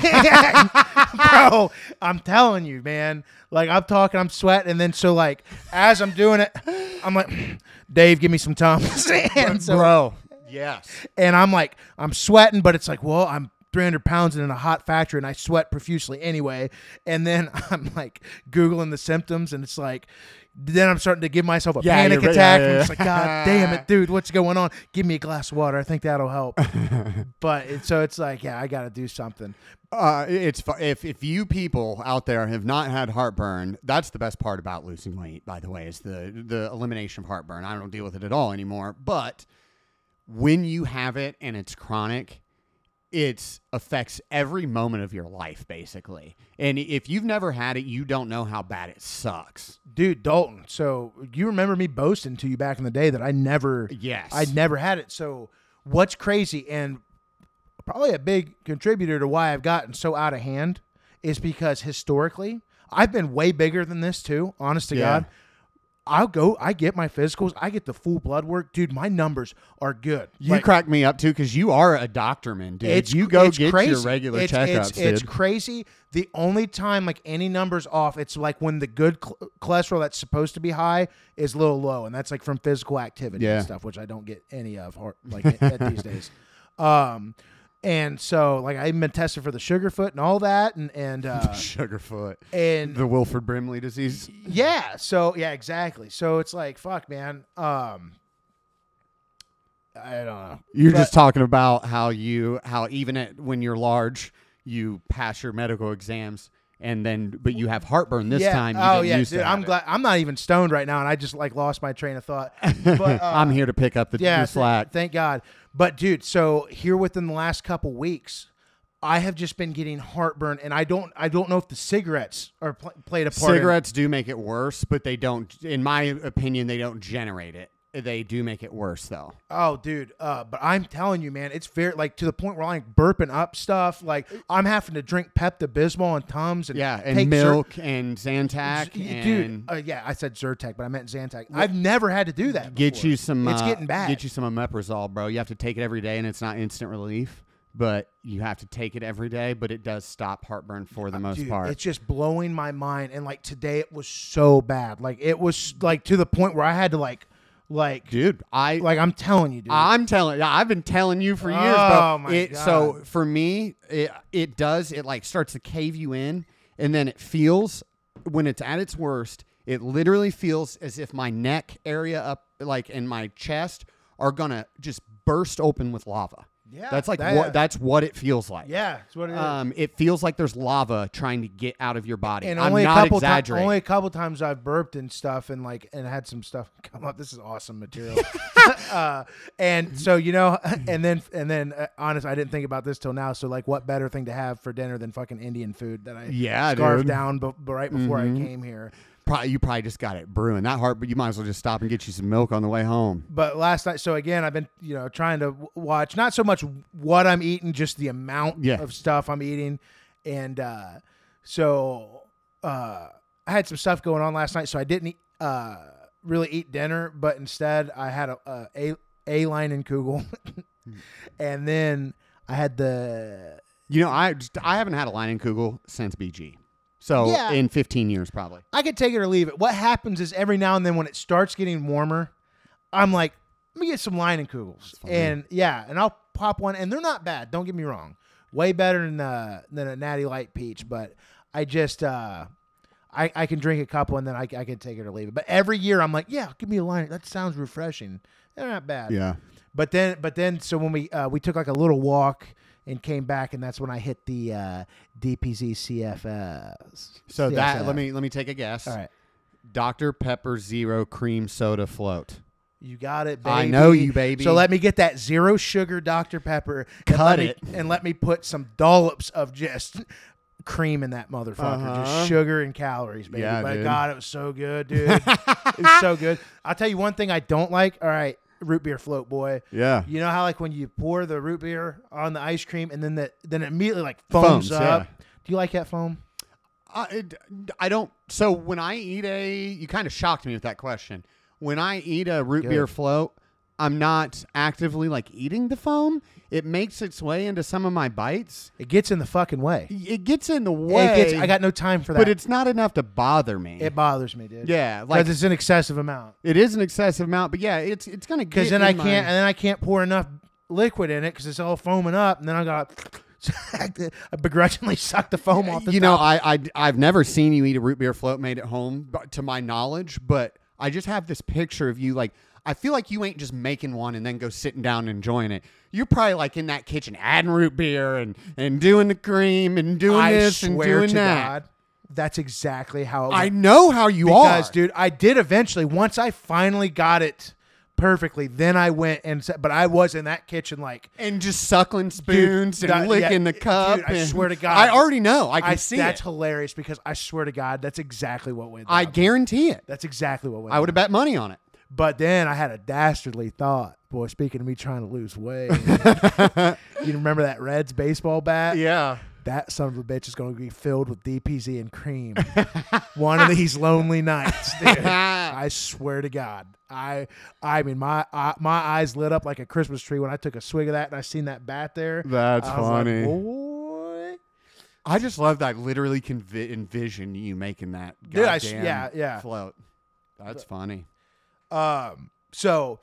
Bro, I'm telling you, man. Like I'm talking, I'm sweating, and then so like as I'm doing it, I'm like, Dave, give me some Tums. and so, Bro, yes. and I'm like, I'm sweating, but it's like, well, I'm three hundred pounds and in a hot factory and I sweat profusely anyway. And then I'm like Googling the symptoms and it's like, then I'm starting to give myself a Yeah, panic you're- attack. yeah, And yeah, it's like, God damn it, dude, what's going on? Give me a glass of water. I think that'll help. But it, so it's like, yeah, I got to do something. Uh, it's fu- if if you people out there have not had heartburn, that's the best part about losing weight. By the way, is the the elimination of heartburn. I don't deal with it at all anymore. But when you have it and it's chronic, it affects every moment of your life basically. And if you've never had it, you don't know how bad it sucks. Dude, Dalton. So you remember me boasting to you back in the day that I never, Yes, I never had it. So what's crazy and probably a big contributor to why I've gotten so out of hand is because historically I've been way bigger than this too. Honest to Yeah. God, I'll go. I get my physicals. I get the full blood work, dude. My numbers are good. You Like, crack me up too because you are a doctor, man, dude. It's, you go it's get crazy. your regular it's, checkups, it's, dude. It's crazy. The only time like any numbers off, it's like when the good ch- cholesterol that's supposed to be high is a little low, and that's like from physical activity Yeah. and stuff, which I don't get any of hor- like at, at these days. Um, and so like I've been tested for the Sugarfoot and all that, and and uh, Sugarfoot, and the Wilford Brimley disease. yeah, so yeah, exactly. So it's like fuck, man. Um, I don't know. You're But- just talking about how you, how even at, when you're large, you pass your medical exams, and then but you have heartburn this yeah. time. You oh didn't yeah, used dude. to I'm have glad. I'm not even stoned right now, and I just like lost my train of thought. it. But, uh, I'm here to pick up the, yeah, the th- slack. thank God. But dude, so here within the last couple weeks, I have just been getting heartburn, and I don't. I don't know if the cigarettes are pl- played a part. in- Cigarettes do make it worse, but they don't. In my opinion, they don't generate it. They do make it worse, though. Oh, dude. Uh, but I'm telling you, man, it's very like to the point where I'm like burping up stuff. Like I'm having to drink Pepto Bismol and Tums and Yeah, and take Zer- milk and Zantac Z- and dude. Uh, yeah, I said Zyrtec, but I meant Zantac. I've never had to do that. get before. you some. It's uh, getting bad. Get you some omeprazole, bro. You have to take it every day, and it's not instant relief, but you have to take it every day. But it does stop heartburn for the most Dude, part. it's just blowing my mind. And like today, it was so bad. Like it was like to the point where I had to like, like, Dude, I like I'm telling you, dude. I'm telling. Yeah, I've been telling you for years, Oh, bro. my it, God. So for me, it it does. It like starts to cave you in, and then it feels when it's at its worst. It literally feels as if my neck area up, like in my chest, are gonna just burst open with lava. Yeah, that's like that- what that's what it feels like. yeah, that's what it is. Um, it feels like there's lava trying to get out of your body. and I'm only a not couple times, exaggerating. only a couple times I've burped and stuff, and like, and had some stuff come up. This is awesome material. uh, and so you know, and then and then, uh, honest, I didn't think about this till now. So like, what better thing to have for dinner than fucking Indian food that I Yeah, scarfed dude. down b- right before Mhm. I came here. Probably, you probably just got it brewing that hard, but you might as well just stop and get you some milk on the way home. But last night, so again, I've been, you know, trying to w- watch not so much what I'm eating, just the amount Yeah. of stuff I'm eating. And uh, so uh, I had some stuff going on last night, so I didn't eat, uh, really eat dinner, but instead I had a a, a, a line and kugel, and then I had the You know, I just, I haven't had a Leinenkugel since B G. So Yeah. in fifteen years, probably. I could take it or leave it. What happens is every now and then when it starts getting warmer, I'm like, let me get some Leinenkugels. fine. And yeah, and I'll pop one, and they're not bad. Don't get me wrong. Way better than uh, than a Natty Light Peach, but I just uh, I I can drink a couple and then I I can take it or leave it. But every year I'm like, yeah, give me a line. That sounds refreshing. They're not bad. Yeah. But then but then so when we uh, we took like a little walk and came back, and that's when I hit the uh, D P Z C F S. So that C F F. let me let me take a guess. All right. Doctor Pepper Zero Cream Soda Float. You got it, baby. I know you, baby. So let me get that zero sugar Doctor Pepper. And Cut let it. Me, and let me put some dollops of just cream in that motherfucker. Uh-huh. Just sugar and calories, baby. Yeah, but dude. God, it was so good, dude. it was so good. I'll tell you one thing I don't like. All right, root beer float, boy. Yeah. You know how like when you pour the root beer on the ice cream and then the then it immediately like foams, Foams, up. yeah. Do you like that foam? Uh, it, I don't. So when I eat a, you kind of shocked me with that question. When I eat a root Good. beer float, I'm not actively like eating the foam. It makes its way into some of my bites. It gets in the fucking way. It gets in the way. It gets, I got no time for that. but it's not enough to bother me. it bothers me, dude. yeah, Because like it's an excessive amount. it is an excessive amount. But yeah, it's it's gonna get. Because then I in can't, my- and then I can't pour enough liquid in it because it's all foaming up, and then I got I begrudgingly suck the foam off the you know, top. I, I I've never seen you eat a root beer float made at home, but- to my knowledge. But I just have this picture of you like. I feel like you ain't just making one and then go sitting down and enjoying it. You're probably like in that kitchen adding root beer and, and doing the cream and doing I this and swear doing to that. God, that's exactly how it I went. know how you Because, are, dude, I did eventually. Once I finally got it perfectly, then I went and said, but I was in that kitchen like. and just suckling spoons Dude, and that- licking yeah, the cup. dude, I and- swear to God. I already know. I can I, see that's it. hilarious because I swear to God, that's exactly what went down. I guarantee it. That's exactly what went I would have down. bet money on it. But then I had a dastardly thought. Boy, speaking of me trying to lose weight, you remember that Reds baseball bat? Yeah. That son of a bitch is going to be filled with D P Z and cream one of these lonely nights, dude. I swear to God. I I mean, my uh, my eyes lit up like a Christmas tree when I took a swig of that and I seen that bat there. That's I was funny. Like, boy. I just love that. I literally can vi- envision you making that Dude, I goddamn s- yeah, yeah. float. That's funny. Um, so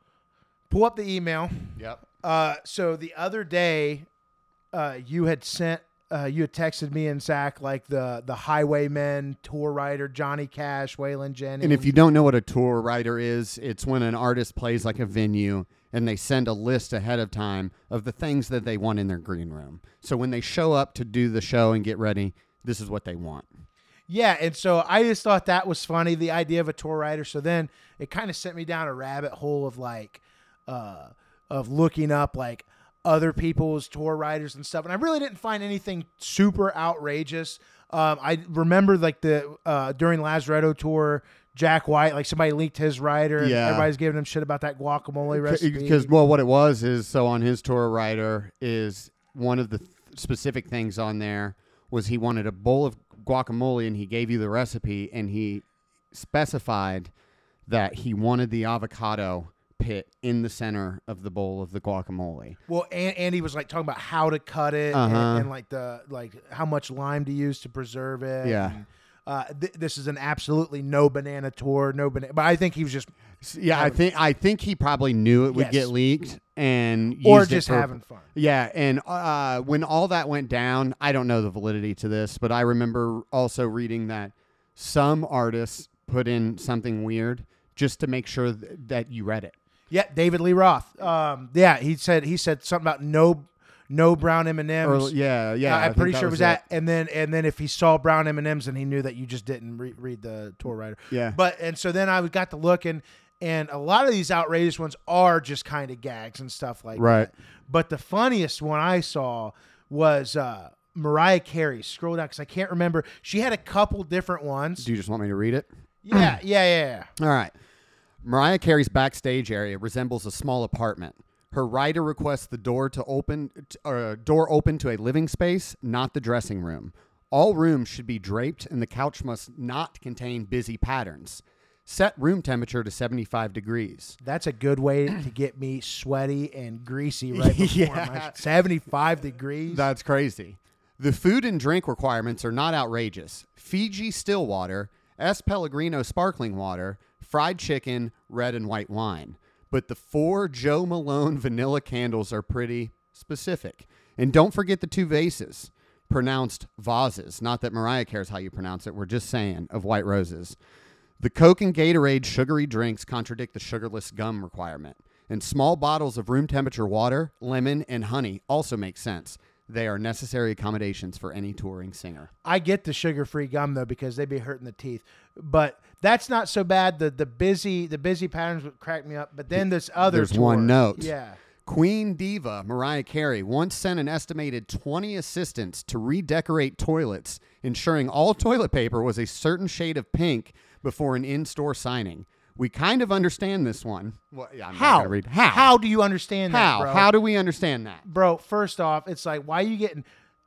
pull up the email. Yep. Uh, so the other day, uh, you had sent, uh, you had texted me and Zach like the the Highwaymen tour writer Johnny Cash, Waylon Jennings. And if you don't know what a tour writer is, it's when an artist plays like a venue and they send a list ahead of time of the things that they want in their green room. So when they show up to do the show and get ready, this is what they want. Yeah, and so I just thought that was funny, the idea of a tour writer. So then it kind of sent me down a rabbit hole of like, uh, of looking up like other people's tour writers and stuff. And I really didn't find anything super outrageous. Um, I remember like the uh, during Lazaretto tour, Jack White, like somebody leaked his writer. And Yeah. everybody's giving him shit about that guacamole recipe. Because, well, what it was is, so on his tour writer is one of the th- specific things on there was he wanted a bowl of guacamole and he gave you the recipe and he specified that he wanted the avocado pit in the center of the bowl of the guacamole. Well, and Andy was like talking about how to cut it Uh-huh. and, and like the like how much lime to use to preserve it. Yeah. And, uh, th- this is an absolutely no banana tour, no banana. But I think he was just Yeah, I Having- think I think he probably knew it would Yes. get leaked and or used it just for- having fun. Yeah, and uh, when all that went down, I don't know the validity to this, but I remember also reading that some artists put in something weird just to make sure th- that you read it. Yeah, David Lee Roth. Um, yeah, he said he said something about no no brown M and Or, M's. yeah, yeah. I I'm think pretty that sure it was was that. And then and then if he saw brown M and M's, and he knew that you just didn't re- read the tour writer. Yeah. But and so then I got to look and and a lot of these outrageous ones are just kind of gags and stuff like Right. that. But the funniest one I saw was uh, Mariah Carey. Scroll down because I can't remember. She had a couple different ones. Do you just want me to read it? Yeah, yeah, yeah, yeah. All right. Mariah Carey's backstage area resembles a small apartment. Her writer requests the door to open, uh, door open to a living space, not the dressing room. All rooms should be draped, and the couch must not contain busy patterns. Set room temperature to seventy-five degrees. That's a good way to get me sweaty and greasy right before Yeah. my seventy-five degrees. That's crazy. The food and drink requirements are not outrageous. Fiji still water, S. Pellegrino sparkling water, fried chicken, red and white wine. But the four Joe Malone vanilla candles are pretty specific. And don't forget the two vases, pronounced vases. Not that Mariah cares how you pronounce it. We're just saying, of white roses. The Coke and Gatorade sugary drinks contradict the sugarless gum requirement. And small bottles of room temperature water, lemon, and honey also make sense. They are necessary accommodations for any touring singer. I get the sugar-free gum though because they'd be hurting the teeth, but that's not so bad. The the busy the busy patterns would crack me up, but then this other There's tour, one note. Yeah, Queen diva Mariah Carey once sent an estimated twenty assistants to redecorate toilets, ensuring all toilet paper was a certain shade of pink before an in-store signing. We kind of understand this one. Well, yeah, I'm not how gonna read. How? how do you understand How? that, bro? How do we understand that? bro? First off, it's like why are you getting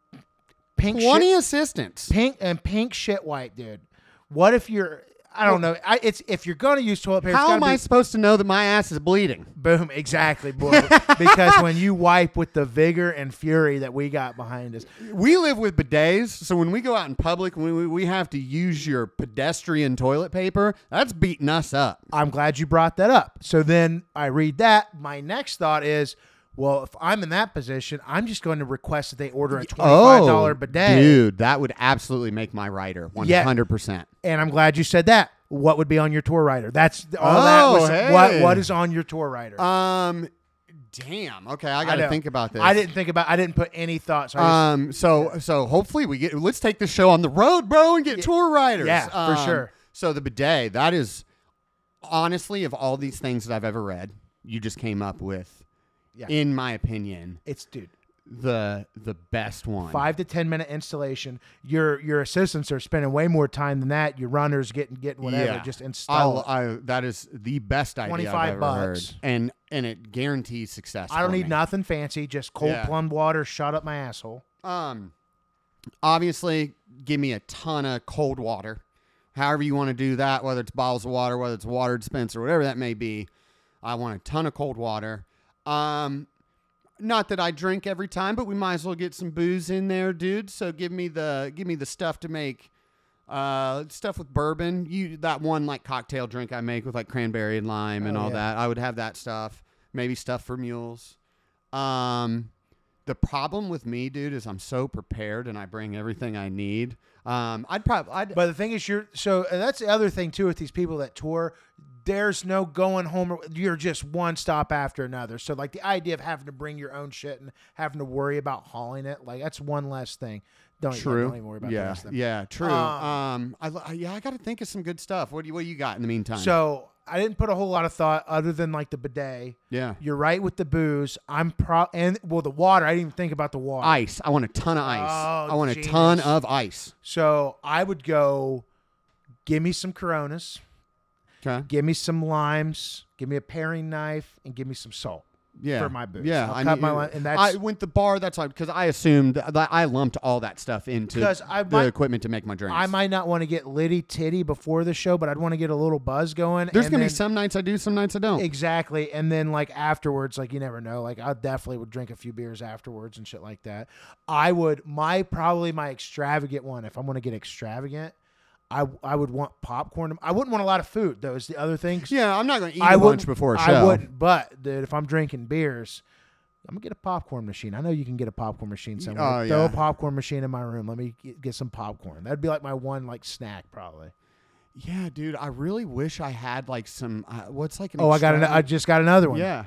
pink twenty shit, assistants. pink and pink shit white, dude? What if you're I don't know. I, it's if you're gonna use toilet paper, it's How gotta am be, I supposed to know that my ass is bleeding? boom, exactly, boy. Because when you wipe with the vigor and fury that we got behind us, We live with bidets, so when we go out in public, when we, we have to use your pedestrian toilet paper, that's beating us up. I'm glad you brought that up. So then I read that. My next thought is, well, if I'm in that position, I'm just going to request that they order a twenty-five dollars bidet. Dude, that would absolutely make my rider one hundred percent. And I'm glad you said that. What would be on your tour rider? That's all Oh, that was. hey. What What is on your tour rider? Um, damn. Okay, I got know. to think about this. I didn't think about. I didn't put any thoughts. I just, Um, so so hopefully we get. Let's take this show on the road, bro, and get tour riders. Yeah, for Um, sure. So the bidet, that is honestly of all these things that I've ever read, you just came up with, Yeah. in my opinion, it's dude. the the best one. Five to ten minute installation. Your your assistants are spending way more time than that. Your runners getting getting whatever. Yeah. Just install. I'll, I that is the best idea twenty-five I've ever bucks. heard, and and it guarantees success. I don't for need me. nothing fancy. Just cold Yeah. plumb water shot up my asshole. Um, obviously, give me a ton of cold water. However you want to do that, whether it's bottles of water, whether it's water dispenser, whatever that may be, I want a ton of cold water. Um, not that I drink every time, but we might as well get some booze in there, dude. So give me the give me the stuff to make uh stuff with bourbon. You that one like cocktail drink I make with like cranberry and lime and Oh, all yeah. that. I would have that stuff. Maybe stuff for mules. Um. The problem with me, dude, is I'm so prepared and I bring everything I need. Um, I'd probably, I'd, But the thing is, you're so and that's the other thing too with these people that tour. There's no going home. You're just one stop after another. So like the idea of having to bring your own shit and having to worry about hauling it, like that's one less thing. Don't, true. don't even worry about the yeah, rest of them. yeah, true. Um, Um, I, I yeah, I got to think of some good stuff. What do you, what do you got in the meantime? So I didn't put a whole lot of thought other than like the bidet. yeah, You're right with the booze. I'm pro and well the water. I didn't even think about the water. ice. I want a ton of ice. Oh, I want a genius. ton of ice. So I would go. Give me some Coronas. Okay. Give me some limes. Give me a paring knife and give me some salt. Yeah. For my booze. Yeah, I'll I cut need- my line, and that's I went the bar. That's why because I assumed that I lumped all that stuff into 'Cause I the might- equipment to make my drinks. I might not want to get litty titty before the show, but I'd want to get a little buzz going. There's and gonna then, be some nights I do, some nights I don't. exactly, and then like afterwards, like you never know. Like I definitely would drink a few beers afterwards and shit like that. I would my probably my extravagant one if I'm going to get extravagant. I I would want popcorn. I wouldn't want a lot of food though. Is the other thing. Yeah, I'm not gonna eat I a wouldn't bunch before a show. I wouldn't. But dude, if I'm drinking beers. I'm gonna get a popcorn machine. I know you can get a popcorn machine somewhere. Oh, Throw yeah. a popcorn machine in my room. Let me get, get some popcorn. That'd be like my one like snack probably. Yeah, dude, I really wish I had like some. Uh, what's like? An Oh, I got an, I extravagant- just got another one. Yeah,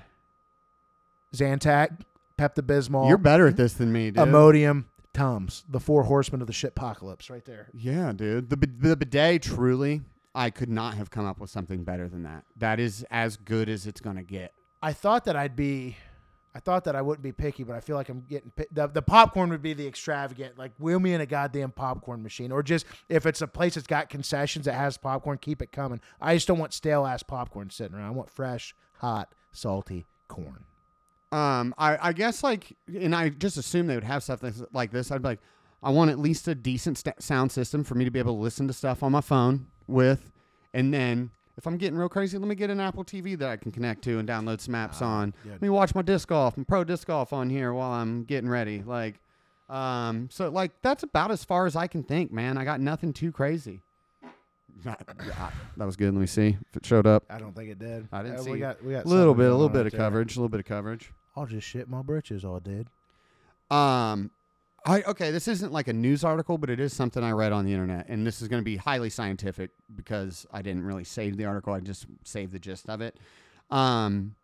Zantac, Pepto-Bismol, you're better at this than me, dude. Imodium, Tums, the four horsemen of the shitpocalypse, right there. Yeah, dude. The bi- the bidet, truly, I could not have come up with something better than that. That is as good as it's gonna get. I thought that I'd be, I thought that I wouldn't be picky, but I feel like I'm getting pi- the the popcorn would be the extravagant. Like wheel me in a goddamn popcorn machine, or just if it's a place that's got concessions that has popcorn, keep it coming. I just don't want stale ass popcorn sitting around. I want fresh, hot, salty corn. Um, I, I guess like, and I just assume they would have stuff that's like this. I'd be like, I want at least a decent st- sound system for me to be able to listen to stuff on my phone with, and then if I'm getting real crazy, let me get an Apple T V that I can connect to and download some apps Ah, on. good. Let me watch my disc golf and pro disc golf on here while I'm getting ready. Like, um, so like that's about as far as I can think, man. I got nothing too crazy. That was good. Let me see if it showed up. I don't think it did. I didn't Uh, see We got we got A little something bit, a going little on bit right of there. coverage, a little bit of coverage. I'll just shit my britches all did. Um, I okay. This isn't like a news article, but it is something I read on the internet, and this is going to be highly scientific because I didn't really save the article. I just saved the gist of it. Um,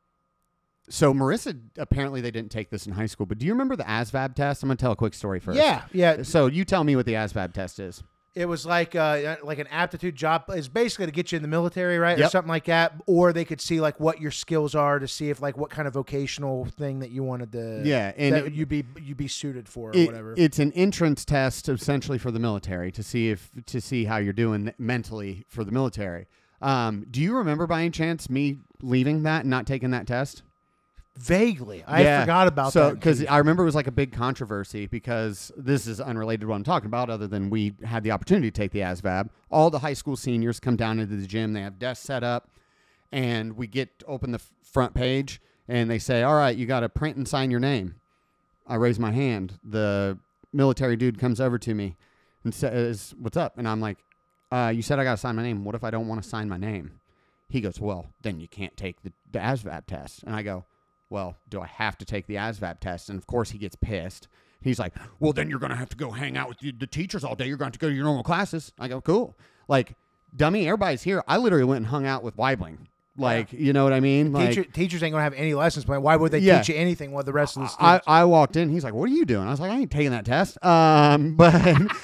so Marissa, apparently they didn't take this in high school, but do you remember the A S V A B test? I'm going to tell a quick story first. Yeah, yeah. So you tell me what the A S V A B test is. It was like uh, like an aptitude job. It's basically to get you in the military, right, or Yep. something like that. Or they could see like what your skills are to see if like what kind of vocational thing that you wanted to. Yeah, and that it- you'd be you'd be suited for or It- whatever. It's an entrance test essentially for the military to see if to see how you're doing mentally for the military. Um, do you remember by any chance me leaving that and not taking that test? Vaguely, I Yeah. forgot about so that. because I remember it was like a big controversy because this is unrelated to what I'm talking about, other than we had the opportunity to take the A S V A B. All the high school seniors come down into the gym. They have desks set up, and we get to open the f- front page, and they say, "All right, you got to print and sign your name." I raise my hand. The military dude comes over to me and says, "What's up?" And I'm like, uh, "You said I got to sign my name. What if I don't want to sign my name?" He goes, "Well, then you can't take the, the A S V A B test." And I go, well, do I have to take the A S V A B test? And of course he gets pissed. He's like, well, then you're going to have to go hang out with the, the teachers all day. You're going to have to go to your normal classes. I go, cool. Like, dummy, everybody's here. I literally went and hung out with Weibling. Like, you know what I mean? Like, Teacher, teachers ain't gonna have any lessons planned. Why would they Yeah. teach you anything while the rest of the I, students? I walked in. He's like, what are you doing? I was like, I ain't taking that test. Um, but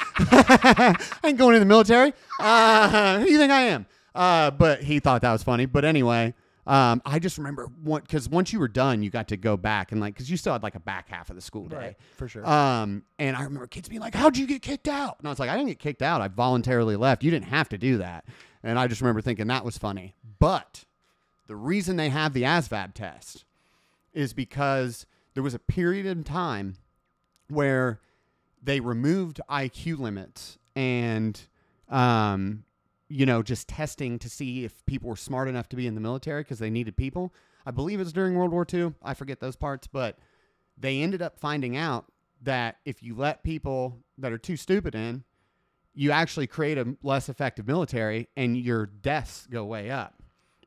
I ain't going in the military. Uh, who do you think I am? Uh, but he thought that was funny. But anyway, Um, I just remember one because once you were done, you got to go back and like because you still had like a back half of the school day. Right, for sure. Um, and I remember kids being like, "How'd you get kicked out?" And I was like, "I didn't get kicked out. I voluntarily left. You didn't have to do that." And I just remember thinking that was funny. But the reason they have the A S V A B test is because there was a period in time where they removed I Q limits and, um, you know, just testing to see if people were smart enough to be in the military because they needed people. I believe it was during World War Two. I forget those parts, but they ended up finding out that if you let people that are too stupid in, you actually create a less effective military and your deaths go way up.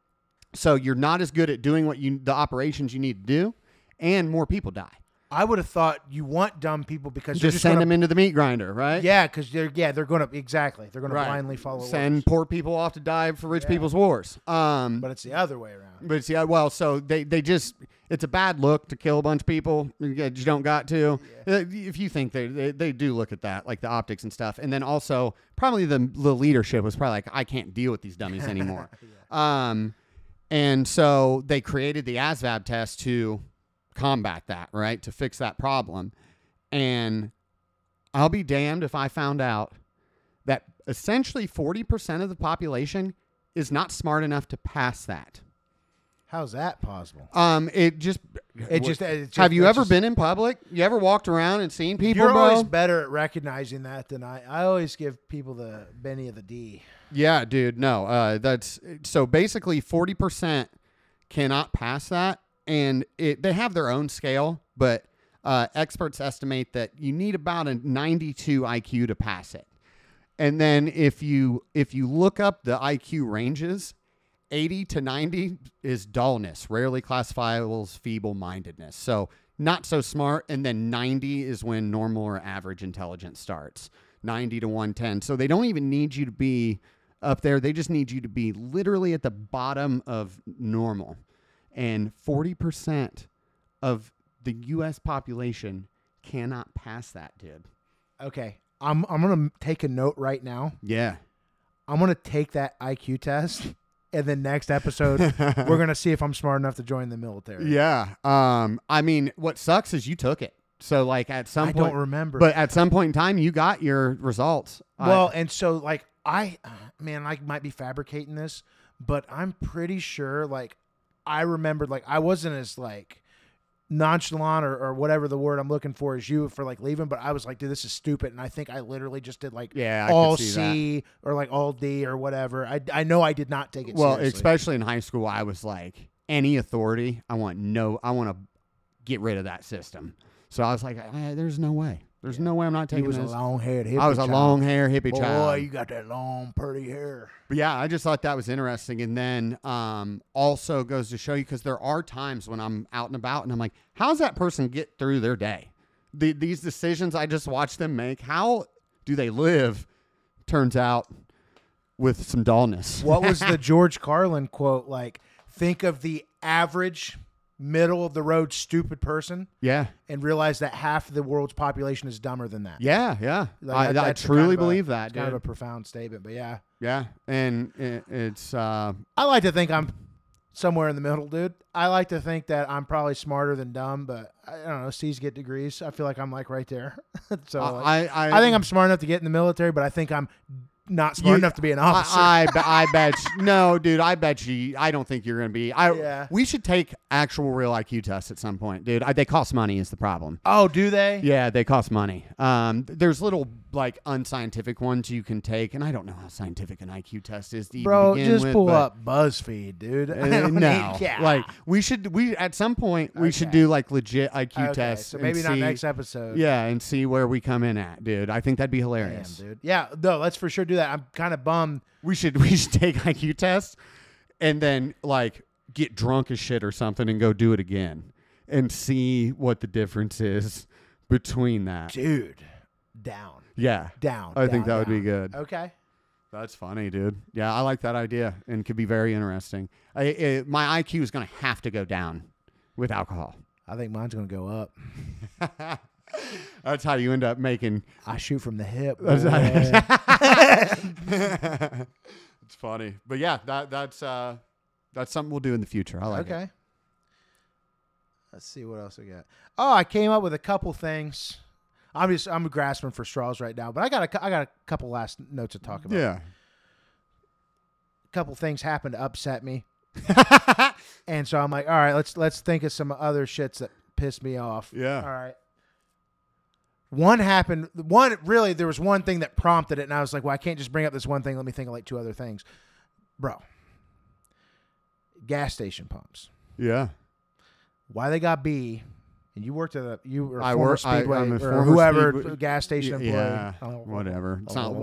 So you're not as good at doing what you the operations you need to do, and more people die. I would have thought you want dumb people because Just, you're just send gonna, them into the meat grinder, right? Yeah, because they're yeah they're going to exactly they're going to Right. blindly follow. Send orders. poor people off to die for rich Yeah. people's wars. Um, But it's the other way around. But it's, yeah, well, so they, they just, it's a bad look to kill a bunch of people. You just don't got to. Uh, If you think they, they, they do look at that, like the optics and stuff. And then also, probably the, the leadership was probably like, I can't deal with these dummies anymore. um, and so they created the A S V A B test to combat that, right? To fix that problem. And I'll be damned if I found out that essentially forty percent of the population is not smart enough to pass that. How's that possible? Um, it just, It just, it just have you it's ever just- been in public? You ever walked around and seen people, You're bro? always better at recognizing that than I. I always give people the Benny of the D. Yeah, dude. No, uh, that's so basically forty percent cannot pass that, and it they have their own scale, but uh, experts estimate that you need about a ninety-two I Q to pass it. And then if you if you look up the I Q ranges, eighty to ninety is dullness, rarely classifiable as feeble-mindedness. So not so smart. And then ninety is when normal or average intelligence starts. ninety to one ten. So they don't even need you to be up there. They just need you to be literally at the bottom of normal. And forty percent of the U S population cannot pass that, dude. Okay, I'm I'm gonna take a note right now. Yeah. I'm gonna take that I Q test, and then next episode we're gonna see if I'm smart enough to join the military. Yeah. Um, I mean, what sucks is you took it. So like at some I point, don't remember. but at some point in time, you got your results. Well, I, and so like I, man, I might be fabricating this, but I'm pretty sure like I remembered like I wasn't as like nonchalant or, or whatever the word I'm looking for is you for like leaving, but I was like, dude, this is stupid, and I think I literally just did like Yeah, I could all see C or like all D or whatever. I I know I did not take it well, seriously. especially in high school, I was like, any authority, I want no, I want to get rid of that system. So I was like, eh, there's no way. There's no way I'm not He taking was this. a long haired hippie. I was a child. long hair hippie Boy, child. you got that long, pretty hair. But yeah, I just thought that was interesting. And then um, also goes to show you, because there are times when I'm out and about and I'm like, how's that person get through their day? The, these decisions I just watched them make, how do they live? Turns out with some dullness. What was the George Carlin quote? Like, think of the average, middle of the road, stupid person, Yeah. and realize that half of the world's population is dumber than that. Yeah. Yeah. Like, I, that- I that's a truly kind of a- believe that, It's dude. kind of a profound statement, but yeah, yeah. And it, it's, uh, I like to think I'm somewhere in the middle, dude. I like to think that I'm probably smarter than dumb, but I don't know. C's get degrees. I feel like I'm like right there. so like, I, I, I think I'm smart enough to get in the military, but I think I'm not smart You- enough to be an officer. I, I, be- I bet you, no, dude. I bet you. I don't think you're gonna be. I. Yeah. We should take actual real I Q tests at some point, dude. I, they cost money is the problem. oh, do they? Yeah, they cost money. Um, there's little like unscientific ones you can take, and I don't know how scientific an I Q test is. To even Bro, begin just with, pull but, up BuzzFeed, dude. I uh, don't no, need- yeah. like we should. We at some point we should Okay. do like legit I Q Okay, tests. so and maybe not see- next episode. Yeah, and see where we come in at, dude. I think that'd be Damn, hilarious. dude. Yeah, no, let's for sure do that. I'm kind of bummed. We should we should take I Q tests and then like get drunk as shit or something and go do it again and see what the difference is between that. Dude, down, Yeah. down. I think down, that would be down. good. Okay. That's funny, dude. Yeah, I like that idea and could be very interesting. I, it, my I Q is going to have to go down with alcohol. I think mine's going to go up. That's how you end up making. I shoot from the hip. That's boy. It's funny, but yeah, that that's uh, That's something we'll do in the future. I like Okay. it. Let's see what else I got. Oh, I came up with a couple things. I'm just I'm grasping for straws right now, but I got a I got a couple last notes to talk about. Yeah. A couple things happened to upset me, and so I'm like, all right, let's let's think of some other shits that pissed me off. Yeah. All right. One happened. One really, there was one thing that prompted it, and I was like, well, I can't just bring up this one thing. Let me think of like two other things, bro. Gas station pumps. Yeah. Why they got B? And you worked at a you were a I former work- I- Speedway I'm a or former whoever Speedway- gas station employee. Yeah. Oh. Whatever. It's not,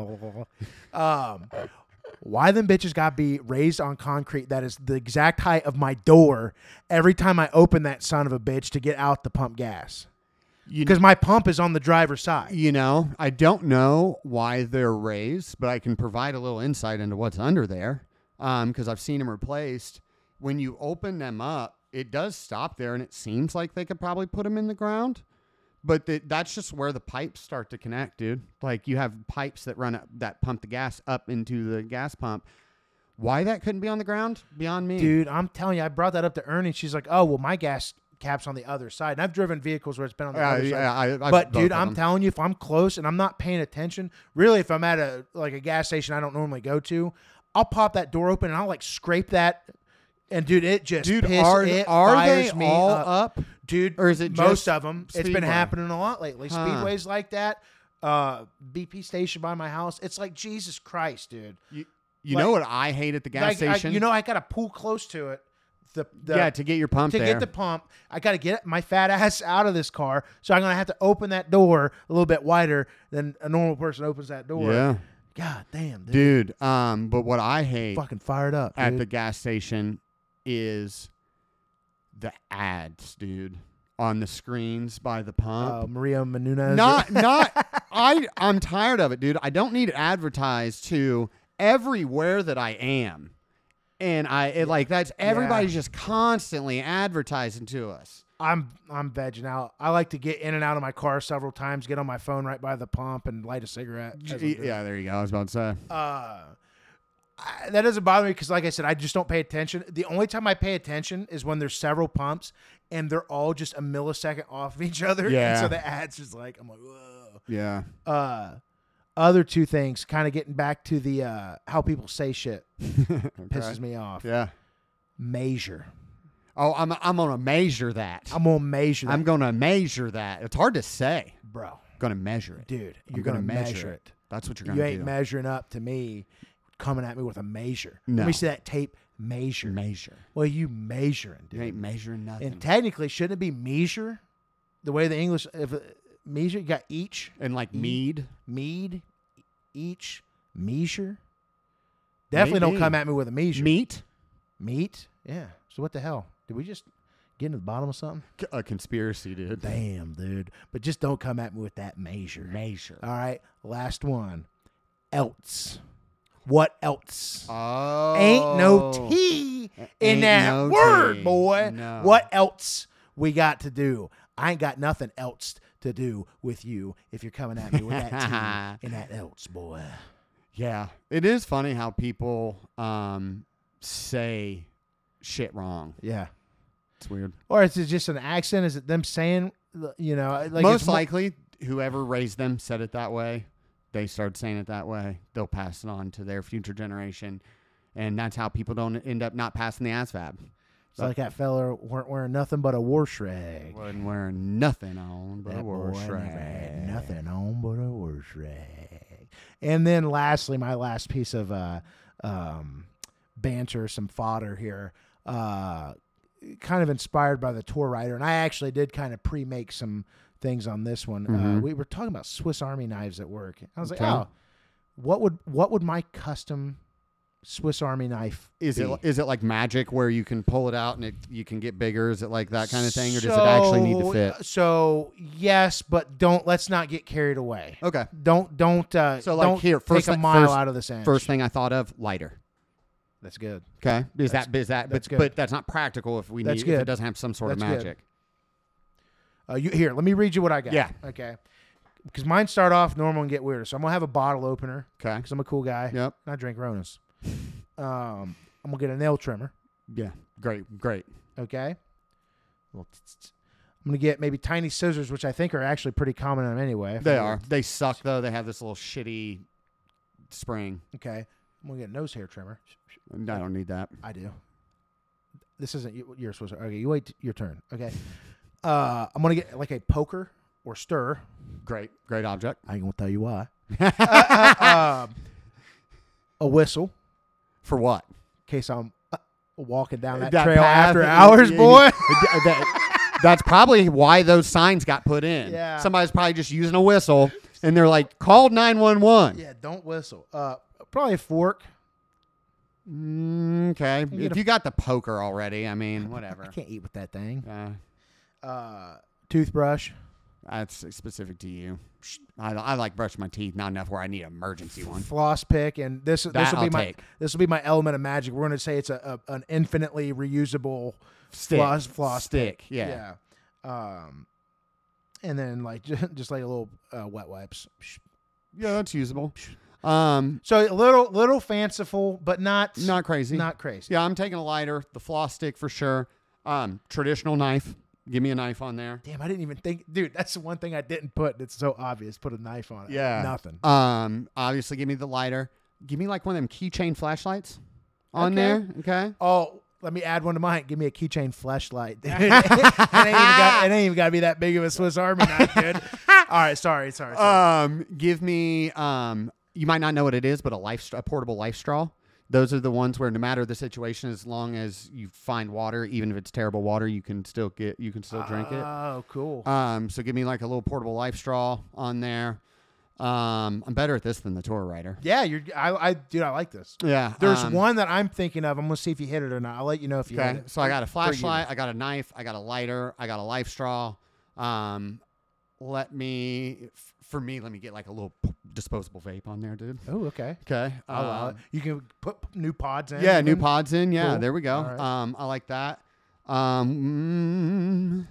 um, why them bitches got be raised on concrete that is the exact height of my door every time I open that son of a bitch to get out the pump gas? you, Because my pump is on the driver's side. you know, I don't know why they're raised, but I can provide a little insight into what's under there. Um, because I've seen them replaced. When you open them up, it does stop there, and it seems like they could probably put them in the ground. But the, that's just where the pipes start to connect, dude. Like you have pipes that run up, that pump the gas up into the gas pump. Why that couldn't be on the ground? Beyond me. Dude, I'm telling you, I brought that up to Ernie. She's like, oh, well, my gas cap's on the other side. And I've driven vehicles where it's been on the Yeah, other side. yeah, I, I've But both dude, of I'm them. telling you, if I'm close and I'm not paying attention, really, if I'm at a like a gas station I don't normally go to, I'll pop that door open and I'll like scrape that, and dude, it just Dude, piss, are, it are fires they me all up. up? Dude, Or is it most just of them? It's been Speedway? happening a lot lately. Huh. Speedways like that, uh, B P station by my house. It's like Jesus Christ, dude. You, you Like- know what I hate at the gas Like, I- station? you know, I gotta pull close to it. The, the yeah, to get your pump to there. get the pump, I got to get my fat ass out of this car. So I'm going to have to open that door a little bit wider than a normal person opens that door. yeah, God damn, dude. dude. Um, but what I hate Fucking fired up, at dude. the gas station is the ads, dude, on the screens by the pump. uh, Maria Menounos. not, not. I, I'm tired of it, dude. I don't need it advertised to everywhere that I am. And I it, like that's everybody's just constantly advertising to us. I'm I'm vegging out. I like to get in and out of my car several times, get on my phone right by the pump, and light a cigarette. as I'm doing it. Yeah, there you go. I was about to say. Uh, I, that doesn't bother me because, like I said, I just don't pay attention. The only time I pay attention is when there's several pumps and they're all just a millisecond off of each other. Yeah. And so the ads just like, I'm like, whoa. Yeah. Uh, other two things, kind of getting back to the uh, how people say shit, pisses me off. Yeah. Measure. Oh, I'm I'm gonna measure that. I'm gonna measure that, I'm gonna measure that. It's hard to say. bro. Gonna measure it. Dude, I'm you're gonna gonna, measure measure it. it. That's what you're You gonna ain't do. measuring up to me, coming at me with a measure. No. Let me see that tape. Measure. measure. Well, you measuring, dude. You ain't measuring nothing. And technically, shouldn't it be measure? The way the English, if uh, measure, you got each, And like E- mead. mead, each, measure. Definitely don't Maybe. come at me with a measure. Meat. Meat? Yeah. So what the hell? Did we just get into the bottom of something? C- A conspiracy, dude. Damn, dude. But just don't come at me with that measure. Measure. All right. Last one. Else. What else? Oh. Ain't no T in Ain't that no word, T. boy. No. What else we got to do? I ain't got nothing else to do with you if you're coming at me with that T in that else, boy. Yeah. It is funny how people um say shit wrong. Yeah. It's weird. Or is it just an accent? Is it them saying, you know, like Most it's mo- likely, whoever raised them said it that way. They started saying it that way. They'll pass it on to their future generation. And that's how people don't end up not passing the A S V A B. It's like that fella weren't wearing nothing but a war shrag. Wasn't wearing nothing on but That a war boy never had shrag. nothing on but a war shrag. And then lastly, my last piece of uh, um, banter, some fodder here, uh, kind of inspired by the tour rider. And I actually did kind of pre-make some things on this one. Uh, Mhm. we were talking about Swiss Army knives at work. I was like, Okay. oh, what would what would my custom Swiss Army knife Is be? it is it like magic where you can pull it out and it, you can get bigger? Is it like that kind of thing, or does it actually need to So- fit? So yes, but don't. Let's not get carried away. Okay. Don't don't. Uh, So, like, don't here, first take a thi- mile first- out of the sand. First thing I thought of, lighter. That's good. Okay. Is That's- that is that that's but, good. but that's not practical if we That's need if good. it doesn't have some sort of That's good. magic. Uh, you here? Let me read you what I got. Yeah. Okay. Because mine start off normal and get weirder. So I'm gonna have a bottle opener Okay. because I'm a cool guy Yep. and I drink Ronas. Um, I'm gonna get a nail trimmer. Yeah, great, great. Okay. Well, I'm gonna get maybe tiny scissors, which I think are actually pretty common on them anyway. They are. They suck though. They have this little shitty spring. Okay. I'm gonna get a nose hair trimmer. I don't need that. I do. This isn't you- you're supposed to. Okay, you wait t- your turn. Okay. Uh, I'm gonna get like a poker or stir. Great, great object. I ain't gonna tell you why. uh, uh, um, a whistle For what? in case I'm uh, walking down that, That trail path, after yeah, hours, yeah, boy. yeah. That- that's probably why those signs got put in. Yeah. Somebody's probably just using a whistle, and they're like, call nine one one. Yeah, don't whistle. Uh, probably a fork. Mm, okay. get If a- you got the poker already, I mean, whatever. I can't eat with that thing. Uh, Uh, toothbrush. that's specific to you. I, I like brushing my teeth, not enough where I need an emergency one. Floss pick, and this this That will be I'll my take. this will be my element of magic. We're going to say it's a, a an infinitely reusable Stick. floss floss Stick, pick. yeah. Yeah. Um, and then like just, just like a little uh, wet wipes. Yeah, that's usable. Um, So a little little fanciful, but not not crazy. not crazy. Yeah, I'm taking a lighter, the floss stick for sure. Um, traditional knife. Give me a knife on there. Damn, I didn't even think, dude. That's the one thing I didn't put. It's so obvious. Put a knife on it. Yeah. Nothing. Um, obviously, give me the lighter. Give me like one of them keychain flashlights on Okay. there. Okay. Oh, let me add one to mine. Give me a keychain flashlight. it, ain't even got, it ain't even got to be that big of a Swiss Army knife, dude. All right, sorry, sorry. sorry. Um, give me um. You might not know what it is, but a life st- a portable life straw. Those are the ones where no matter the situation, as long as you find water, even if it's terrible water, you can still get you can still drink it. Oh, cool. Um, so give me like a little portable life straw on there. Um, I'm better at this than the tour writer. Yeah, you're. I, I, dude, I like this. Yeah. There's um, one that I'm thinking of. I'm gonna see if you hit it or not. I'll let you know if you hit Okay. it. So I got a For you. flashlight, I got a knife, I got a lighter, I got a life straw. Um, let me f- for me, let me get like a little p- disposable vape on there, dude. Oh, okay. Okay. I'll allow Um, it. You can put new pods in. Yeah, new even? pods in. Yeah, Cool. there we go. All right. Um, I like that. Um, mm,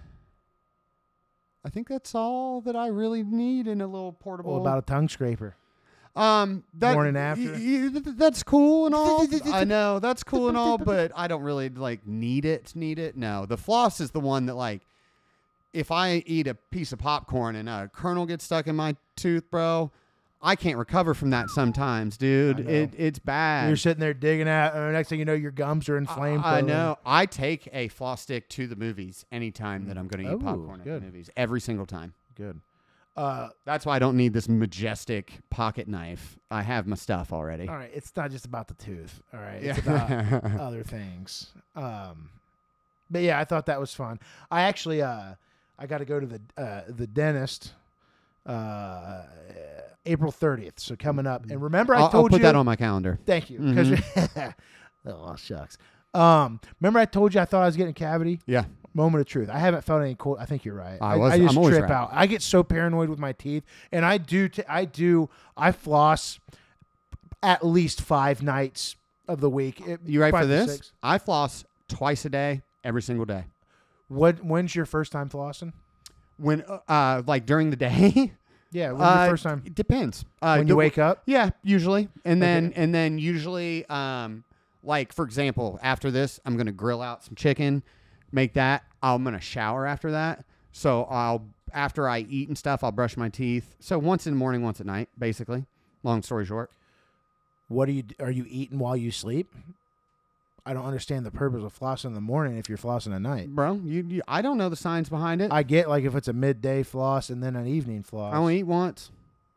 I think that's all that I really need in a little portable. What about a tongue scraper? um that morning after? y- y- th- that's cool and all. I know that's cool and all, but I don't really like need it. Need it? No. The floss is the one that like, if I eat a piece of popcorn and a kernel gets stuck in my tooth, bro, I can't recover from that sometimes, dude. I know. It it's bad. You're sitting there digging at. Uh, next thing you know, your gums are inflamed. I, I probably. know. I take a floss stick to the movies anytime that I'm going to eat Oh, popcorn at good. the movies. Every single time. Good. Uh, That's why I don't need this majestic pocket knife. I have my stuff already. all right. It's not just about the tooth. All right. Yeah. It's about other things. Um, but yeah, I thought that was fun. I actually, uh, I got to go to the uh, the dentist. Uh, April thirtieth. So coming up. And remember, I I'll, told I'll put you that on my calendar. Thank you. 'Cause oh shucks. Um, remember I told you I thought I was getting a cavity? Yeah. Moment of truth. I haven't felt any cold. I think you're right. I was- just I'm always trip right. out. I get so paranoid with my teeth, and I do. T- I do. I floss at least five nights of the week. It- You ready five for to this? six. I floss twice a day, every single day. What? When's your first time flossing? When, uh, like during the day. Yeah. When's uh, your first time? It depends. Uh, When you the- wake up? Yeah, usually. And then Okay. and then usually um like for example, after this, I'm going to grill out some chicken, make that. I'm going to shower after that. So I'll after I eat and stuff, I'll brush my teeth. So once in the morning, once at night, basically. Long story short. What do you? Are you eating while you sleep? I don't understand the purpose of flossing in the morning if you're flossing at night. Bro, you, you I don't know the science behind it. I, I get like if it's a midday floss and then an evening floss. only eat once.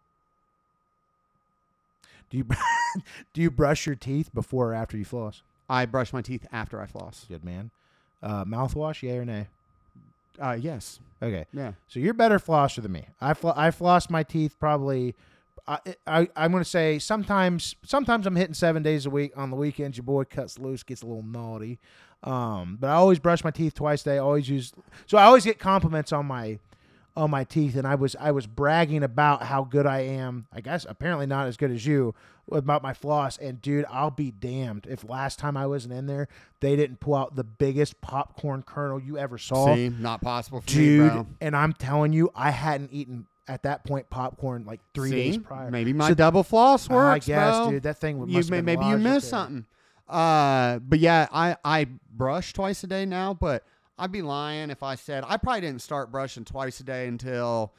Do you do you brush your teeth before or after you floss? I brush my teeth after I floss. Good man. Uh, mouthwash, yay or nay? Uh yes. Okay, Yeah. so you're better flosser than me. I fl- I floss my teeth probably. I, I I'm gonna say sometimes sometimes I'm hitting seven days a week. On the weekends, your boy cuts loose, gets a little naughty. Um, but I always brush my teeth twice a day. I always use so I always get compliments on my on my teeth, and I was I was bragging about how good I am. I guess apparently not as good as you about my floss. And dude, I'll be damned if last time I wasn't in there, they didn't pull out the biggest popcorn kernel you ever saw. See, not possible for Dude, me, bro. and I'm telling you, I hadn't eaten at that point popcorn like three See? days prior. Maybe my So- double floss I works, guess, bro. dude, that thing would You must may, have been maybe you lodged up missed there. something. Uh, but yeah, I, I brush twice a day now, but I'd be lying if I said I probably didn't start brushing twice a day until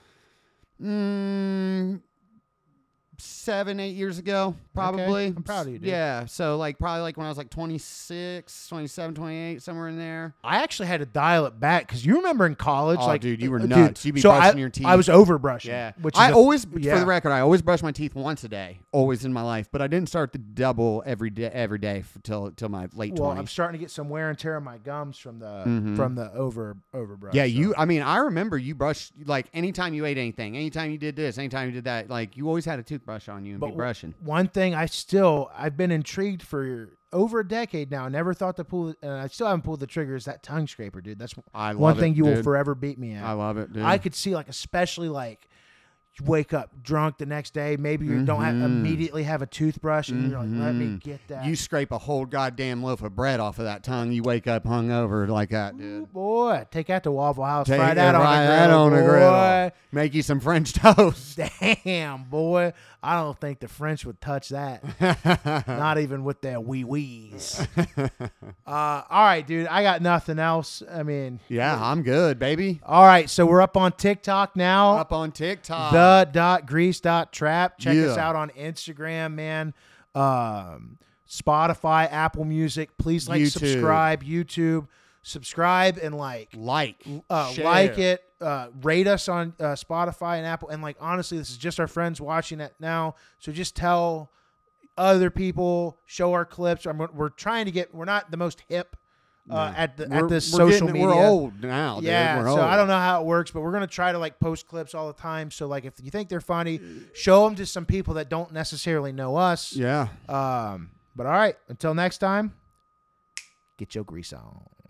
mm, seven, eight years ago, probably. Okay. I'm proud of you, dude. Yeah. So like probably like when I was like twenty-six, twenty-seven, twenty-eight, somewhere in there. I actually had to dial it back because you remember in college, Oh, like, dude, you were uh, nuts. You'd be so brushing I, your teeth. I was over brushing. Yeah. which I is a- always, yeah. for the record, I always brush my teeth once a day, always in my life. But I didn't start to double every day, every day f- till till my late Well, I'm twenties. starting to get some wear and tear on my gums from the Mhm. from the over over brush. Yeah, so. you. I mean, I remember you brushed like anytime you ate anything, anytime you did this, anytime you did that. Like you always had a toothbrush on you and But be brushing. One thing I still I've been intrigued for over a decade now. Never thought to pull, and I still haven't pulled the trigger. Is that tongue scraper, dude? That's I love one it, thing you will dude. forever beat me at. I love it, dude. I could see, like, especially like you wake up drunk the next day. Maybe you don't have, Mhm. immediately have a toothbrush, and you're like, let me Mhm. get that. You scrape a whole goddamn loaf of bread off of that tongue. You wake up hungover like that, Ooh, dude. boy, take that to Waffle House. Take fry it, that on fry the that grill, on the boy. griddle. Make you some French toast. Damn, boy. I don't think the French would touch that. Not even with their wee wees. uh, all right, dude. I got nothing else. I mean, Yeah, I'm good, baby. all right. So we're up on TikTok now. Up on TikTok. The dot grease dot trap. Check us Yeah. out on Instagram, man. Um, Spotify, Apple Music. Please like, YouTube. subscribe, YouTube. Subscribe and like. like, uh, share. like it, uh, rate us on uh, Spotify and Apple. And like, honestly, this is just our friends watching it now. So just tell other people, show our clips. I'm, we're trying to get, we're not the most hip uh, No. at the We're- at this we're social getting- media. We're old now, dude. Yeah, We're so old. I don't know how it works, but we're gonna try to like post clips all the time. So like, if you think they're funny, show them to some people that don't necessarily know us. Yeah. Um, but all right, until next time, get your grease on.